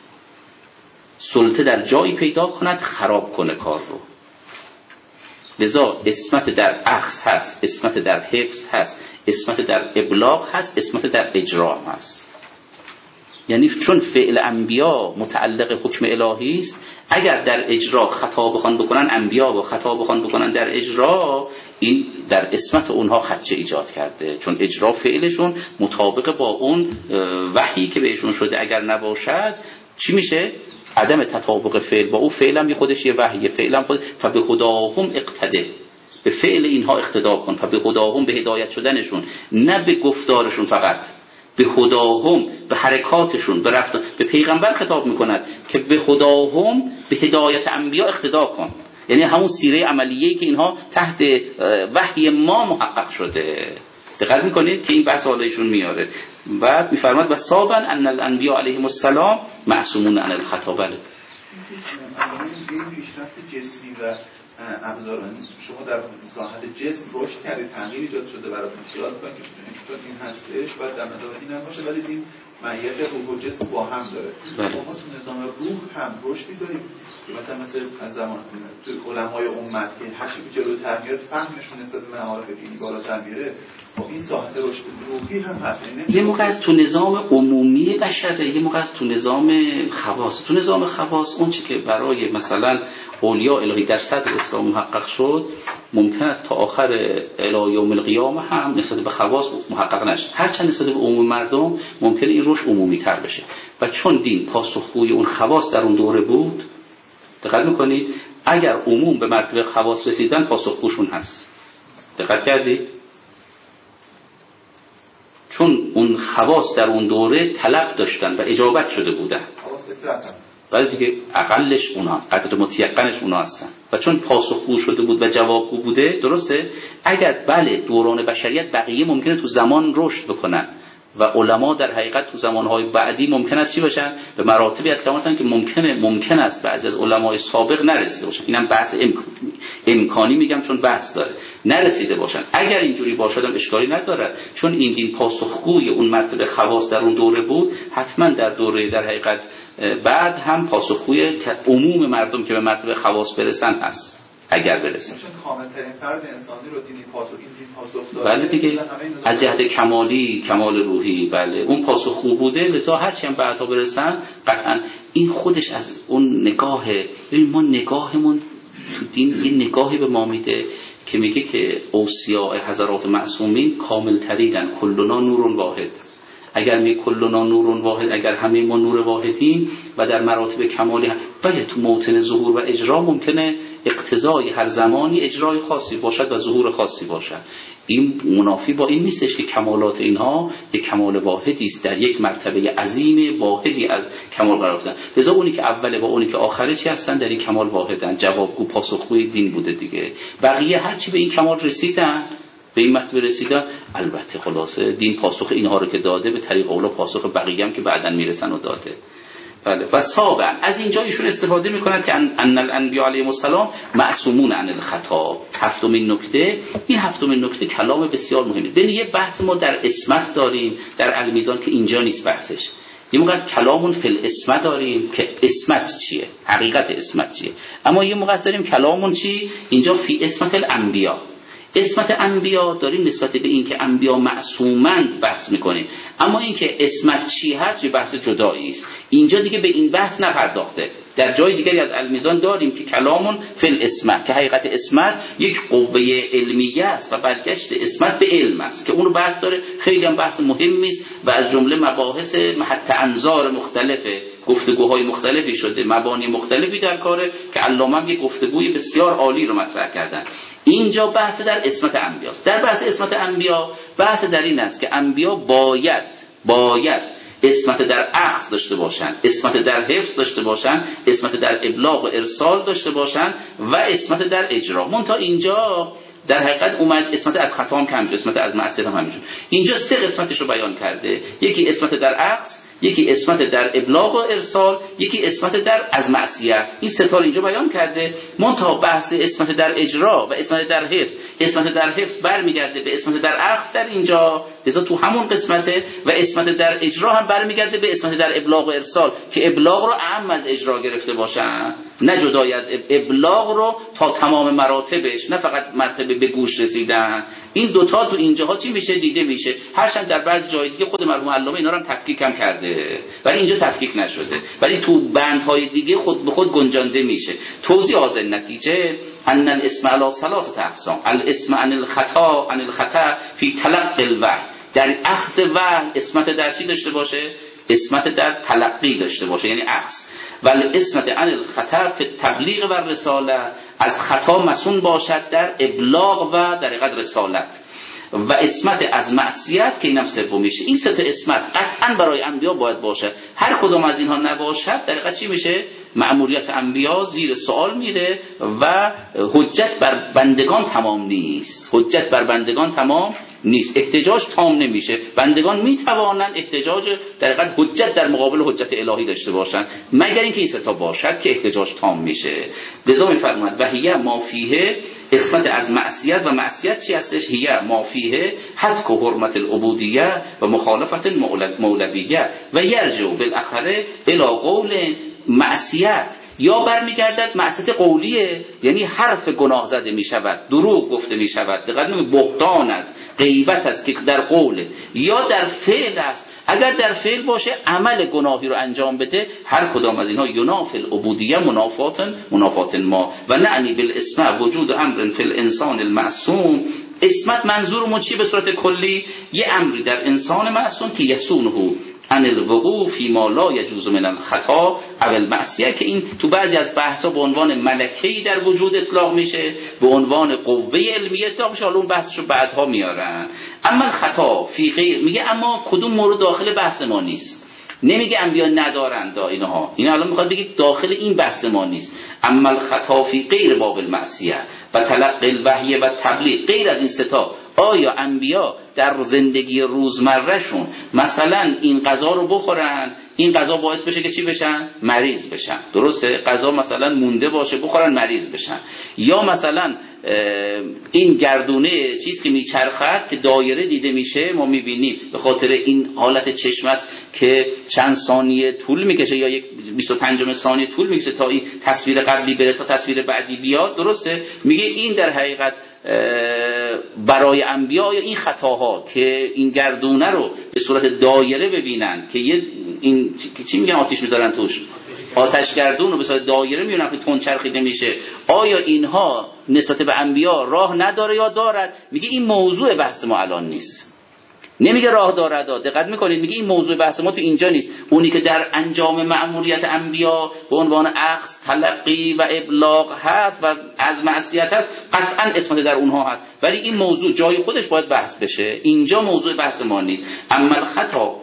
سلطه در جایی پیدا کند خراب کنه کار رو. لذا اسمت در اخذ هست، اسمت در حفظ هست، اسمت در ابلاغ هست، اسمت در اجرا هست. یعنی چون فعل انبیا متعلق حکم الهی است، اگر در اجرا خطا بخوان بکنن انبیا و خطا بخوان بکنن در اجرا، این در اسمت اونها خدشه ایجاد کرده، چون اجرا فعلشون مطابق با اون وحی که بهشون شده اگر نباشد چی میشه؟ عدم تطابق فعل با او. فعلم یه خودش یه وحیه، فعلم خود فبه خداهم اقتده، به فعل اینها اقتدا کن، فبه خداهم به هدایت شدنشون، نه به گفتارشون فقط، به خداهم به حرکاتشون، به رفتار. به پیغمبر خطاب میکند که به خداهم به هدایت انبیا اقتدا کن، یعنی همون سیره عملیه‌ای که اینها تحت وحی ما محقق شده. دقت میکنید که این بحث حالشون میاره. بعد میفرماد و صابن ان الانبیاء علیهم السلام معصومون عن الخطا. بله این پیشرفت جسمی و ابزارانی شما در ساحت جسم رشد کردید، تغییر ایجاد شده براتون، خیال کنید که این هستش بعد در نظر این هم باشه، ولی این معیت روح و جسم با هم داره. ما تو نظام روح هم رشدی داریم که مثلا مثل از زمان تو علمای امت که هرچی که جلوتر میاد فهمشون نسبت به معارف دینی بالاتر میره، خب این ساحت رشد روحی هم هست. یه موقع از تو نظام عمومی بشره، یه موقع از تو نظام خواص. تو نظام خواص اون چی که برای مثلا اولیاء الهی در صدر اسلام محقق شد، ممکن است تا آخر الی یوم القیامه هم نسبت به خواص محقق نشه. هرچند نسبت به عموم مردم ممکن این روش عمومی تر بشه. و چون دین پاسخگوی اون خواص در اون دوره بود، دقت میکنید اگر عموم به مرتبه خواص رسیدن پاسخگوشون هست. دقت کردید؟ چون اون خواص در اون دوره طلب داشتن و اجابت شده بودن، ولی دیگه اقلش اونا، قدر متیقنش اونا هستن. و چون پاسخگو شده بود و جوابگو بوده، درسته؟ اگر بله دوران بشریت بقیه ممکنه تو زمان رشد بکنن و علما در حقیقت تو زمانهای بعدی ممکن است چی باشن؟ به مراتبی از کلام هستن که ممکنه ممکن است بعضی از علمای سابق نرسیده باشن. اینم بحث امکانی, امکانی میگم چون بحث داره، نرسیده باشن. اگر اینجوری باشه هم اشکالی نداره، چون این دین پاسخگوی اون مرتبه خواص در اون دوره بود، حتما در دوره در حقیقت بعد هم پاسخگوی عموم مردم که به مرتبه خواص برسن هست، اگر برسن. چون کامل‌ترین فرد انسانی رو دینی پاسخ این دین پاسخ داره. بله دیگه، از جهت کمالی، کمال روحی، بله اون پاسخگو بوده، لذا هر چی هم بعدا برسن قطعا این خودش از اون نگاهه. ببین ما نگاهمون تو دین یه نگاهی به ما میده که میگه که اوصیاء حضرات معصومین کامل‌ترینن، کلنا نور واحد. اگر می کلنا نور واحد، اگر همه ما نور واحدیم و در مراتب کمالی هم، بله تو موطن ظهور و اجرا ممکنه اقتضای هر زمانی اجرای خاصی باشد و ظهور خاصی باشد. این منافی با این نیستش که کمالات اینها یک کمال واحدی است، در یک مرتبه عظیم واحدی از کمال قرار گرفتن. لذا اونی که اوله و اونی که آخره چی هستن؟ در این کمال واحدن، جوابگو پاسخگوی دین بوده دیگه. بقیه هر چی به این کمال رسیدن، به این مرتبه رسیدن، البته خلاصه دین پاسخ اینها رو که داده به طریق اولا پاسخ بقیه هم که بعداً میرسن و داده. بله. و سابعا از اینجا ایشون استفاده میکنند که ان الانبیاء علیهم السلام معصومون عن الخطا. هفتمین نکته، این هفتمین نکته کلام بسیار مهمه. ببین یه بحث ما در اسمت داریم در المیزان که اینجا نیست بحثش. یه موقع از کلامون فی الاسمت داریم که اسمت چیه، حقیقت اسمت چیه. اما یه موقع داریم کلامون چی، اینجا فی اسمت الانبیاء. اسمت انبیا داریم نسبت به این که انبیا معصومند بحث میکنیم، اما این که اسمت چی هست یه بحث جدایی است. اینجا دیگه به این بحث نپرداخته. در جای دیگری از المیزان داریم که کلامون فی الاسمت، که حقیقت اسمت یک قوه علمیه است و برگشت اسمت به علم است که اون رو بحث داره. خیلی هم بحث مهمی است و از جمله مباحث محط انظار مختلفه، گفتگوهای مختلفی شده، مبانی مختلفی در کاره که علامه هم یک گفتگوی بسیار عالی رو مطرح کردن. اینجا بحث در اسمت انبیاست. در بحث اسمت انبیا بحث در این است که انبیا باید باید اسمت در عقص داشته باشند، اسمت در حفظ داشته باشند، اسمت در ابلاغ و ارسال داشته باشند و اسمت در اجرا. منتها اینجا در حقیقت اومد اسمت از خطا هم کم، اسمت از معصیت هم همینجور. اینجا سه قسمتش رو بیان کرده، یکی اسمت در عقص، یکی اسمت در ابلاغ و ارسال، یکی اسمت در از معصیت. این سه تا اینجا بیان کرده. منتها بحث اسمت در اجرا و اسمت در حفظ، اسمت در حفظ برمیگرده به اسمت در عقص در اینجا، لذا تو همون قسمته، و اسمت در اجرا هم برمیگرده به اسمت در ابلاغ و ارسال که ابلاغ رو اعم از اجرا گرفته باشن، نه جدای از ابلاغ رو تا تمام مراتبش، نه فقط مرتبه به گوش رسیدن. این دوتا تو اینجاها چی میشه دیده میشه. هرچند در بعض جای دیگه خود مرحوم علامه اینا رو هم تفکیک هم کرده، ولی اینجا تفکیک نشده، ولی تو بندهای دیگه خود به خود گنجانده میشه. توضیح از نتیجه ان الاسم علی ثلاثه اقسام، الاسم عن الخطا عن الخطا فی تلقی الوحی، در اخذ وحی اسمت در چی داشته باشه؟ اسمت در تلقی داشته باشه، یعنی اخذ. ولی اسمت عن الخطا فی تبلیغ و رساله، از خطا مسئول باشد در ابلاغ و در حقیقت رسالت. و اسمت از معصیت که اینم سوم میشه. این سه تا اسمت قطعا برای انبیا باید باشه. هر کدوم از اینها نباشد در حقیقت چی میشه؟ مأموریت انبیا زیر سوال میره و حجت بر بندگان تمام نیست. حجت بر بندگان تمام نیست، احتجاج تام نمیشه. بندگان میتوانند احتجاج در حقیقت حجت در مقابل حجت الهی داشته باشند، مگر اینکه این سه تا باشد که احتجاج تام میشه. لذا میفرماید و هی ما فیه، اسمت از معصیت. و معصیت چی هستش؟ هی ما فیه حتک و حرمت العبودیه و مخالفت المولویه و یرجع بالاخره الی قول. معصیت یا برمیگردد معصیت قولیه، یعنی حرف گناه زده می شود، دروغ گفته می شود، دقیقاً بهتان است، غیبت است که در قوله، یا در فعل است اگر در فعل باشه عمل گناهی رو انجام بده، هر کدام از اینها ینافی العبودیه منافات منافات ما و نعنی بالاسم وجود امر فی الانسان المعصوم. اسمت منظورمون چیه به صورت کلی؟ یه امری در انسان معصوم که یسونه عن الوقوع فی ما لا یجوز من الخطا او المعصیه، که این تو بعضی از بحثا به عنوان ملکه‌ای در وجود اطلاق میشه، به عنوان قوه علمیه اطلاق میشه، حالا اون بحثشو بعدها میارن. اما خطا فی غیر، میگه اما کدوم مورد داخل بحث ما نیست، نمیگه انبیا ندارند اینها، این الان میخواد بگه داخل این بحث ما نیست. اما الخطا فی غیر باب المعصیه و تلقی الوحی و تبلیغ، غیر از این ستا، آیا انبیا در زندگی روزمرهشون مثلا این غذا رو بخورن، این غذا باعث بشه که چی بشن؟ مریض بشن، درسته؟ غذا مثلا مونده باشه بخورن مریض بشن، یا مثلا این گردونه چیز که میچرخد که دایره دیده میشه ما میبینیم به خاطر این حالت چشم است که چند ثانیه طول میکشه یا یک بیست و پنج ثانیه طول میکشه تا این تصویر قبلی بره تا تصویر بعدی بیاد، درسته؟ میگه این در حقیقت برای انبیا یا این خطاها که این گردونه رو به صورت دایره ببینن که یه این چی میگن آتش میذارن توش، آتش گردون رو به صورت دایره میبینن که تون چرخیده میشه، آیا اینها نسبت به انبیا راه نداره یا دارد؟ میگه این موضوع بحث ما الان نیست، نمیگه راه دارد، دقت میکنید، میگه این موضوع بحث ما تو اینجا نیست. اونی که در انجام مأموریت انبیا به عنوان اخذ، تلقی و ابلاغ هست و از معصیت هست، قطعا اسمت در اونها هست، ولی این موضوع جای خودش باید بحث بشه، اینجا موضوع بحث ما نیست. اما الخطا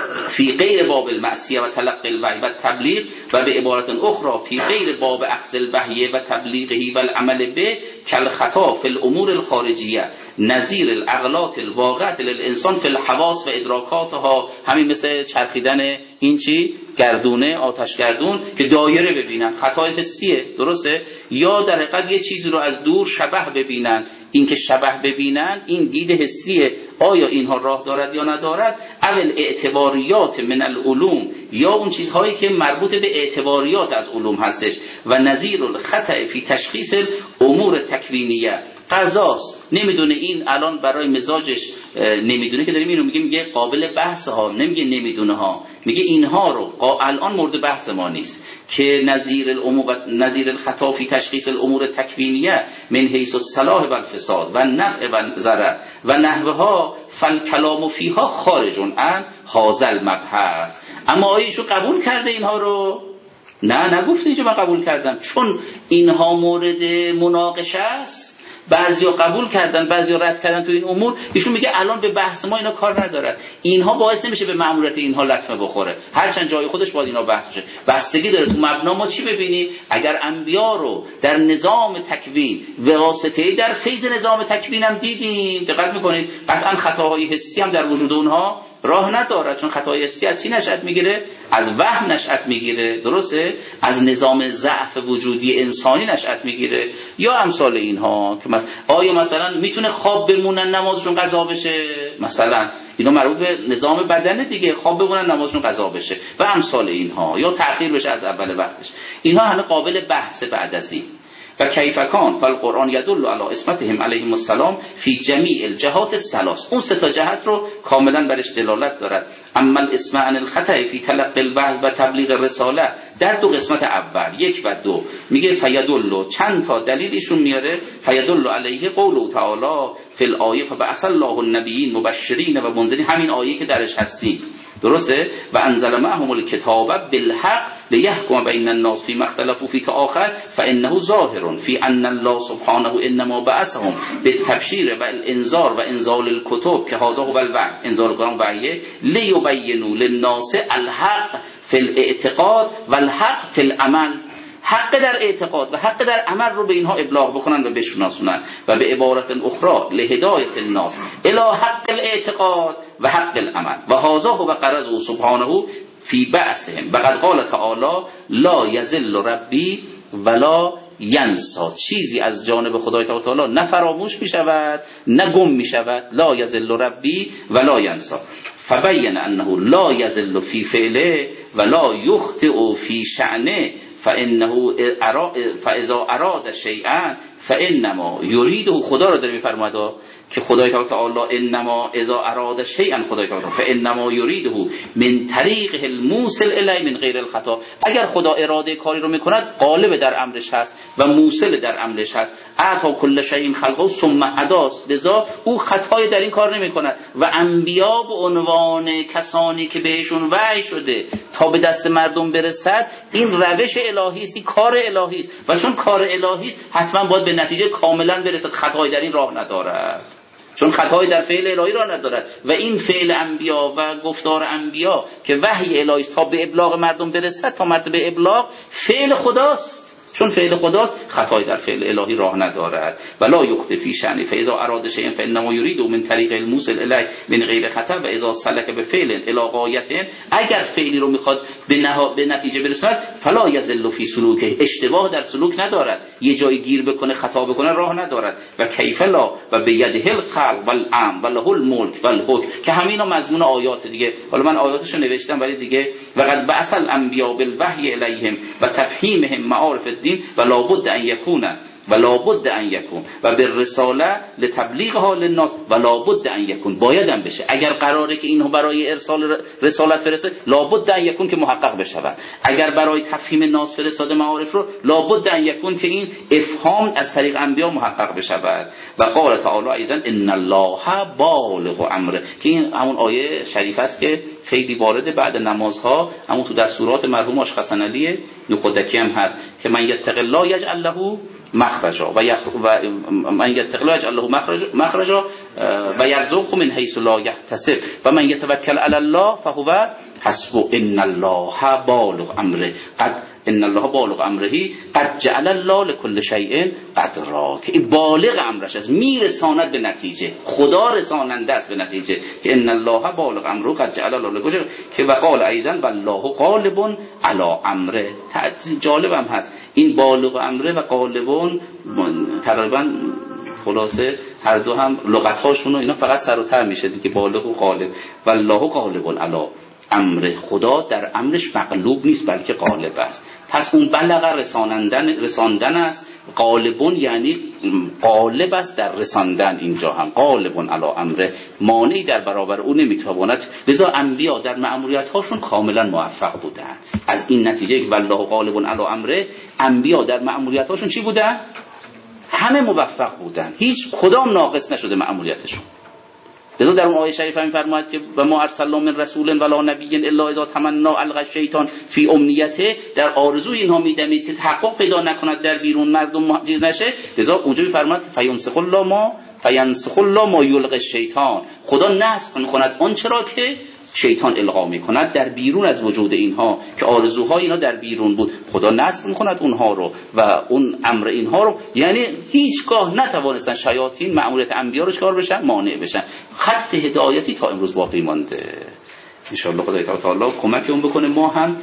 فی غیر باب المعصیه و تلقی الوحی و تبلیغ و به عبارت اخرى فی غیر باب اخذ الوحی و تبلیغه و العمل به کالخطا فی الامور الخارجیه نظیر الاغلاط الواقعه للانسان فی الحواس و ادراکاتها، همین مثل چرخیدن این چی گردونه، آتش گردون که دایره ببینن، خطای حسیه، درسته؟ یا در حقیقت یه چیزی رو از دور شبح ببینن، این که شبح ببینن این دید حسیه، آیا اینها راه دارد یا ندارد؟ اول اعتباریات من العلوم، یا اون چیزهایی که مربوط به اعتباریات از علوم هستش. و نظیر الخطأ فی تشخیص امور تکوینیه، قضاست نمیدونه این الان برای مزاجش نمیدونه که داریم اینو میگه، میگه قابل بحث ها، نمیگه نمیدونه ها، میگه اینها رو الان مورد بحث ما نیست که نظیر الامور نظیر الخطا فی تشخیص الامور تکوینیه من حیث الصلاح و الفساد و نفع و ضرر و نحوها فالکلام فیها خارج عن هذا المبحث. اما آیشو قبول کرده اینها رو؟ نه، نگفته اینجا من قبول کردم، چون اینها مورد مناقشه است، بعضیا قبول کردن بعضیا رد کردن تو این امور، ایشون میگه الان به بحث ما اینا کار نداره، اینها باعث نمیشه به مأموریت اینها لطمه بخوره، هرچند جای خودش باید اینا بحث بشه، بستگی داره تو مبنا ما چی ببینی. اگر انبیا رو در نظام تکوین واسطه‌ای در فیض نظام تکوین هم دیدیم، دقت میکنید قطعا خطاهای حسی هم در وجود اونها راه نداره، چون خطای حسی از چی نشأت میگیره؟ از وهم نشأت میگیره، درسته؟ از نظام ضعف وجودی انسانی نشأت میگیره، یا امثال اینها که مثلا آیا مثلا میتونه خواب بمونن نمازشون قضا بشه؟ مثلا اینا مربوط به نظام بدن دیگه، خواب بمونن نمازشون قضا بشه و امثال اینها، یا تأخیر بشه از اول وقتش، اینها همه قابل بحث بعد از این. و کیف کان فالقرآن یدل علی اسمتهم علیهم السلام فی جمیع الجهات الثلاث، اون سه تا جهت رو کاملا برش دلالت دارد. اما الاسم عن الخطأ فی تلقی الوحی و تبلیغ الرساله در دو قسمت اول یک و دو میگه فیدل، چند تا دلیل ایشون میاره، فیدل علیه قوله تعالی فی الآیه فبعث الله النبیین مبشرین و منذرین، همین آیه که درش هستی، درسته؟ و انزل معهم الکتاب بالحق لیحکم بین الناس فیما اختلفوا فیه آخر فانه ظاهر فی ان الله سبحانه انما بعثهم بالتبشیر و الانذار و انزال الکتب که هذا هو الوحی، انزال قرآن وحیه، لیبینوا للناس الحق فی الاعتقاد و الحق فی العمل، حق در اعتقاد و حق در عمل رو به اینها ابلاغ بکنن و بشناسونن. و به عبارت اخرى لهدایت الناس الی حق الاعتقاد و حق العمل و هذا هو غرضه سبحانه فی بعثهم. و قد قال تعالی لا یضل ربی ولا ینسا، چیزی از جانب خدای تعالی نه فراموش می شود نه گم می شود، لا یضل ربی ولا ینسا. فبین انه لا یضل فی فعله ولا یخطئ فی شأنه فانه فاذا اراد شیئا فانما یریده، خدا رو داره میفرماده که خدای تعالی انما اذا اراد شیئا خدای تعالی فانما یریده من طریق الموصل الی من غیر الخطا. اگر خدا اراده کاری رو میکند غالب در امرش هست و موصل در امرش هست. اعطا کل شیء خلقه ثم هداست، لذا او خطایی در این کار نمیکند. و انبیا به عنوان کسانی که بهشون وحی شده تا به دست مردم برسد، این روش الهی است، این کار الهی است و چون کار الهی است حتما باید به نتیجه کاملا برسد. خطایی در این راه ندارد، چون خطایی در فعل الهی را ندارد و این فعل انبیا و گفتار انبیا که وحی الهی است تا به ابلاغ مردم برسد، تا مرتبه ابلاغ فعل خداست، چون فعل خداست خطایی در فعل الهی راه ندارد. ولا یخطئ فی شأنه فاذا اراد شیئا فانما یرید من طریق الموصل الی من غیر خطا و اذا سلک بفعل الی غایه، اگر فعلی رو میخواد به نها به نتیجه برساند فلا یزل فی سلوکه، اشتباه در سلوک ندارد، یه جایی گیر بکنه خطا بکنه راه ندارد. و کیف لا و بیده الخلق والامر وله الملک والحکم، که همینا مضمون آیات دیگه. حالا من آیاتشو نوشتم ولی دیگه وقد بعث الانبیاء بالوحی الیهم و تفهیمهم معارف الدین و لابد ان یکون و لابد ان یکون و بالرساله لتبلیغها للناس و لابد ان یکون، باید هم بشه. اگر قراره که اینو برای ارسال رسالت فرسته لابد ان یکون که محقق بشود. اگر برای تفهیم ناس فرستاده معارف رو لابد ان یکون که این افهام از طریق انبیا محقق بشود. و قال تعالی ایضا ان الله بالغ امره، که این همون آیه شریف است که خیلی وارد بعد نمازها، همون تو دستورات مرحوم آش حسن علی نخودکی هم هست که من یتق الله یجعل له مخرجا و یخ... و من یتق الله یجعل له مخرج مخرجا و یرزقه من حیث لا یحتسب و من یتوکل علی الله فهو حسبه ان الله بالغ امره قد ان الله بالغ امره قد جعل الله لكل شیء قدرا، که این بالغ امرش است، میرساند به نتیجه، خدا رساننده است به نتیجه. که ان الله بالغ امره قد جعل الله لكل شیء، که وقال ایضا والله غالب علی امره. جالبم هست این بالغ امره و غالبون تقریبا خلاصه هر دو هم لغت‌هاشون و اینا فقط سر و ته میشه دیگه، بالغ و غالب. والله غالب علی امر، خدا در امرش مغلوب نیست بلکه غالب است. پس اون بلغ رساندن رساندن است، غالبون یعنی غالب است در رساندن. اینجا هم غالبون علی امره، مانعی در برابر او نمیتواند. لذا انبیا در مأموریت هاشون کاملا موفق بودند. از این نتیجه والله غالبون علی امره، انبیا در مأموریت هاشون چی بودن؟ همه موفق بودن، هیچ کدام ناقص نشده مأموریتشون. لذا در اون آیه شریف هم فرماید که و ما ارسلنا من رسول ولا نبی الا اذا تمنى القى الشیطان فی امنیته، در آرزوی اینها میدمید که تحقق پیدا نکند در بیرون مردم چیز نشه. لذا اونجا میفرماید فینسخ الله ما فینسخ الله ما یلقی الشیطان، خدا نسخ میکند آنچه را که شیطان القا میکند در بیرون از وجود اینها، که آرزوهای اینا در بیرون بود، خدا نسخ میکند اونها رو و اون امر اینها رو. یعنی هیچگاه نتوانستن شیاطین مأموریت انبیا رو چکار بشن؟ مانع بشن. خط هدایتی تا امروز باقی مانده. ان شاء الله خدای تعالی کمکمون بکنه ما هم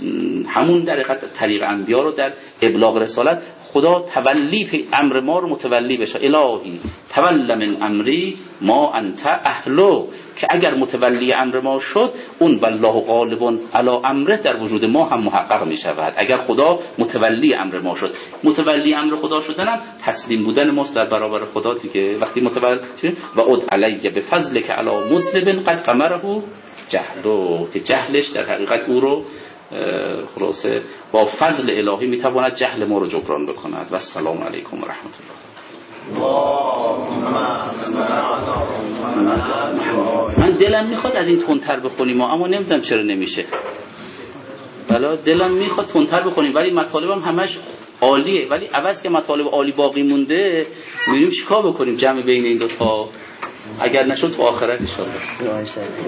همون در طریق انبیا رو در ابلاغ رسالت، خدا تولی امر ما رو متولی بشه. الهی تول من امری ما انت اهلو، که اگر متولی امر ما شد اون والله غالب علی امره در وجود ما هم محقق می شود. اگر خدا متولی امر ما شد، متولی امر خدا شدنم تسلیم بودن ماست در برابر خدا دیگه. وقتی متولی و اد علیه بفضلک علی مذنب قد قمره جهلو، که جهلش در حقیقت او رو خلاصه با فضل الهی میتواند جهل ما رو جبران بکند. و السلام علیکم و رحمت الله. من دلم میخواد از این تندتر بخونیم اما نمیدونم چرا نمیشه. حالا دلم میخواد تندتر بخونیم ولی مطالبم همش عالیه، ولی عوض که مطالب عالی باقی مونده میبینیم چیکار بکنیم جمع بین این دو تا. اگر نشد تو آخرت ان شاء الله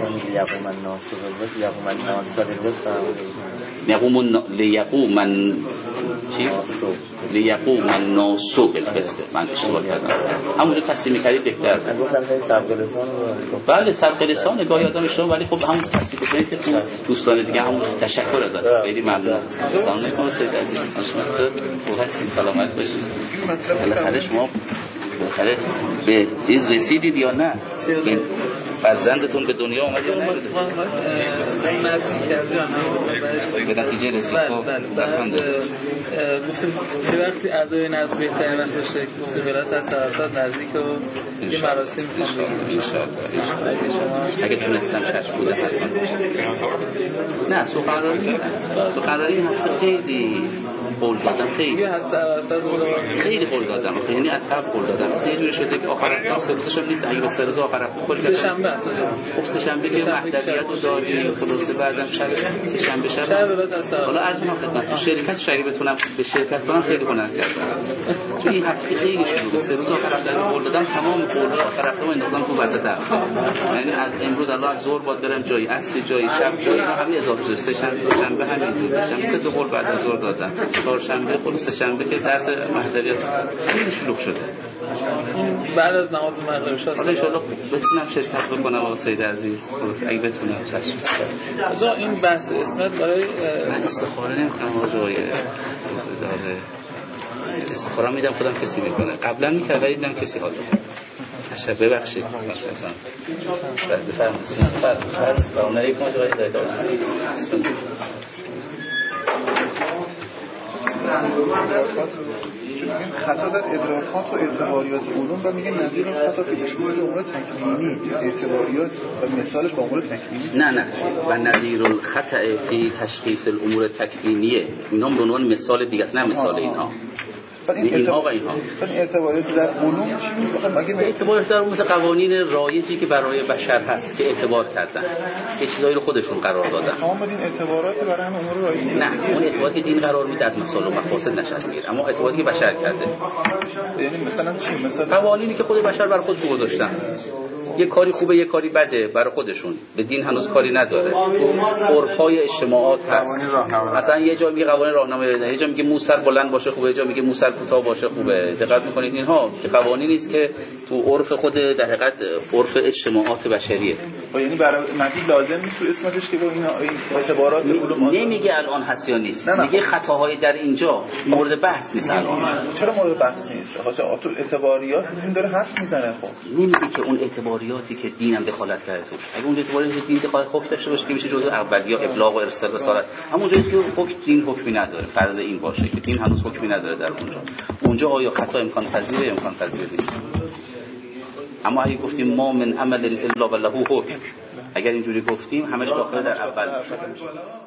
یقوم لیقوم چی لیقوم الناس بالقسط. من اشتباه کردم، همونجا تصحیح می‌کردید بهتر. بله سبق لسان گاهی آدم اشتباه، ولی خب همون تصحیح بکنید که دوستان دیگه همون تشکر ازت خیلی ممنون. سلام علیکم سید عزیز، خوشمزه و هستید، سلامت باشید. بالاخره شما بالاخره به چیز رسیدید یا نه؟ این فرزندتون به دنیا اومد یا نه؟ نزدیک کردیم به نتیجه رسید. بعد گفتیم چه وقتی اعضای نزد بهترین وقت باشه که گفتیم ولایت از طرفات نزدیک و یه مراسم میخوام بگیم اگه تونستم چشم بوده حتما. نه سخنرانی سخنرانی هست خیلی قول دادم، خیلی خیلی قول دادم، یعنی از قبل قول دادم. سه جوری شده که آخر هفته سرویسش هم نیست، اگه به سه روز آخر هفته کلی سه شنبه است. خب سه شنبه که مهدویت رو داریم، خلاصه بعدم شب سه شنبه شب شب بعد از حالا عرض ما خدمت شرکت شری بتونم به شرکت کنم خیلی هنر کردم. تو این هفته خیلی شروع سه روز آخر هفته قول دادم، تمام قول آخر هفته انداختم تو وسط هفته. یعنی از امروز الله از ظهر باید برم جایی، عصر جایی، شب جایی، همین اضافه شده. سه شنبه همین شنبه سه تا قول بعد از ظهر دادم. چهارشنبه خود سه شنبه که درس مهدویت خیلی شلوغ شده. بعد از نماز مغرب شاست. حالا ان شاء الله بتونم شرکت بکنم با سید عزیز. خلاص اگه بتونم چشم. آقا این بحث اسمت برای استخاره نمی‌کنم آقای داره. استخاره میدم خودم کسی میکنه. قبلا می‌کردم ولی دیدم کسی حاضر. تشکر ببخشید. مثلا بفرمایید. بفرمایید. سلام علیکم آقای دکتر. چون میگن خطا در ادراکات و اعتباریات علوم و میگن نظیر این خطا که تشخیص امور تکوینی اعتباریات و مثالش با امور تکوینی. نه نه و نظیر الخطأ فی تشخیص الامور تکوینیه، اینا به عنوان مثال دیگه است، نه مثال اینها. اینها و اینها اعتباریات در علوم چی میگن؟ مگه اعتباریات در علوم قوانین رایجی که برای بشر هست که اعتبار کردن، یه چیزایی رو خودشون قرار دادن. تمام این اعتبارات برای هم امور رایج نه، اون اعتباراتی که دین قرار میده از مثال و مفاسد نشأت میگیره، اما اعتباراتی که بشر کرده. یعنی مثلا چی؟ مثلا قوانینی که خود بشر برای خودشون گذاشتن. یه کاری خوبه یه کاری بده برای خودشون، به دین هنوز کاری نداره. عرفای اجتماعات هست. مثلا یه جا میگه قوانین راهنمایی، یه جا میگه موسر بلند باشه خوبه، یه جا میگه موسر کوتاه باشه خوبه. دقت میکنید اینها که قوانینی است که تو عرف خود در حقیقت عرف اجتماعات بشریه. یعنی برای نبی لازم نیست تو اسمش که با این اعتبارات علوم نمیگه الان هست یا نیست، میگه خطاهای در اینجا مورد بحث نیست الان. چرا مورد بحث نیست؟ آخه تو اعتباریات این داره حرف میزنه. خب نمیگه که اون اعتباریاتی که دینم دخالت کرده توش، اگه اون اعتباریاتی که دین دخالت حکم داشته باشه که میشه جزء اولیه ابلاغ و ارسال رسالت، اما جایی که حکم دین حکمی نداره، فرض این باشه که دین هنوز حکمی نداره در اونجا، اونجا آیا خطا امکان پذیره امکان پذیر نیست. اما اگه گفتیم ما من عمل الا وله حکم، اگر اینجوری گفتیم همش داخل در اول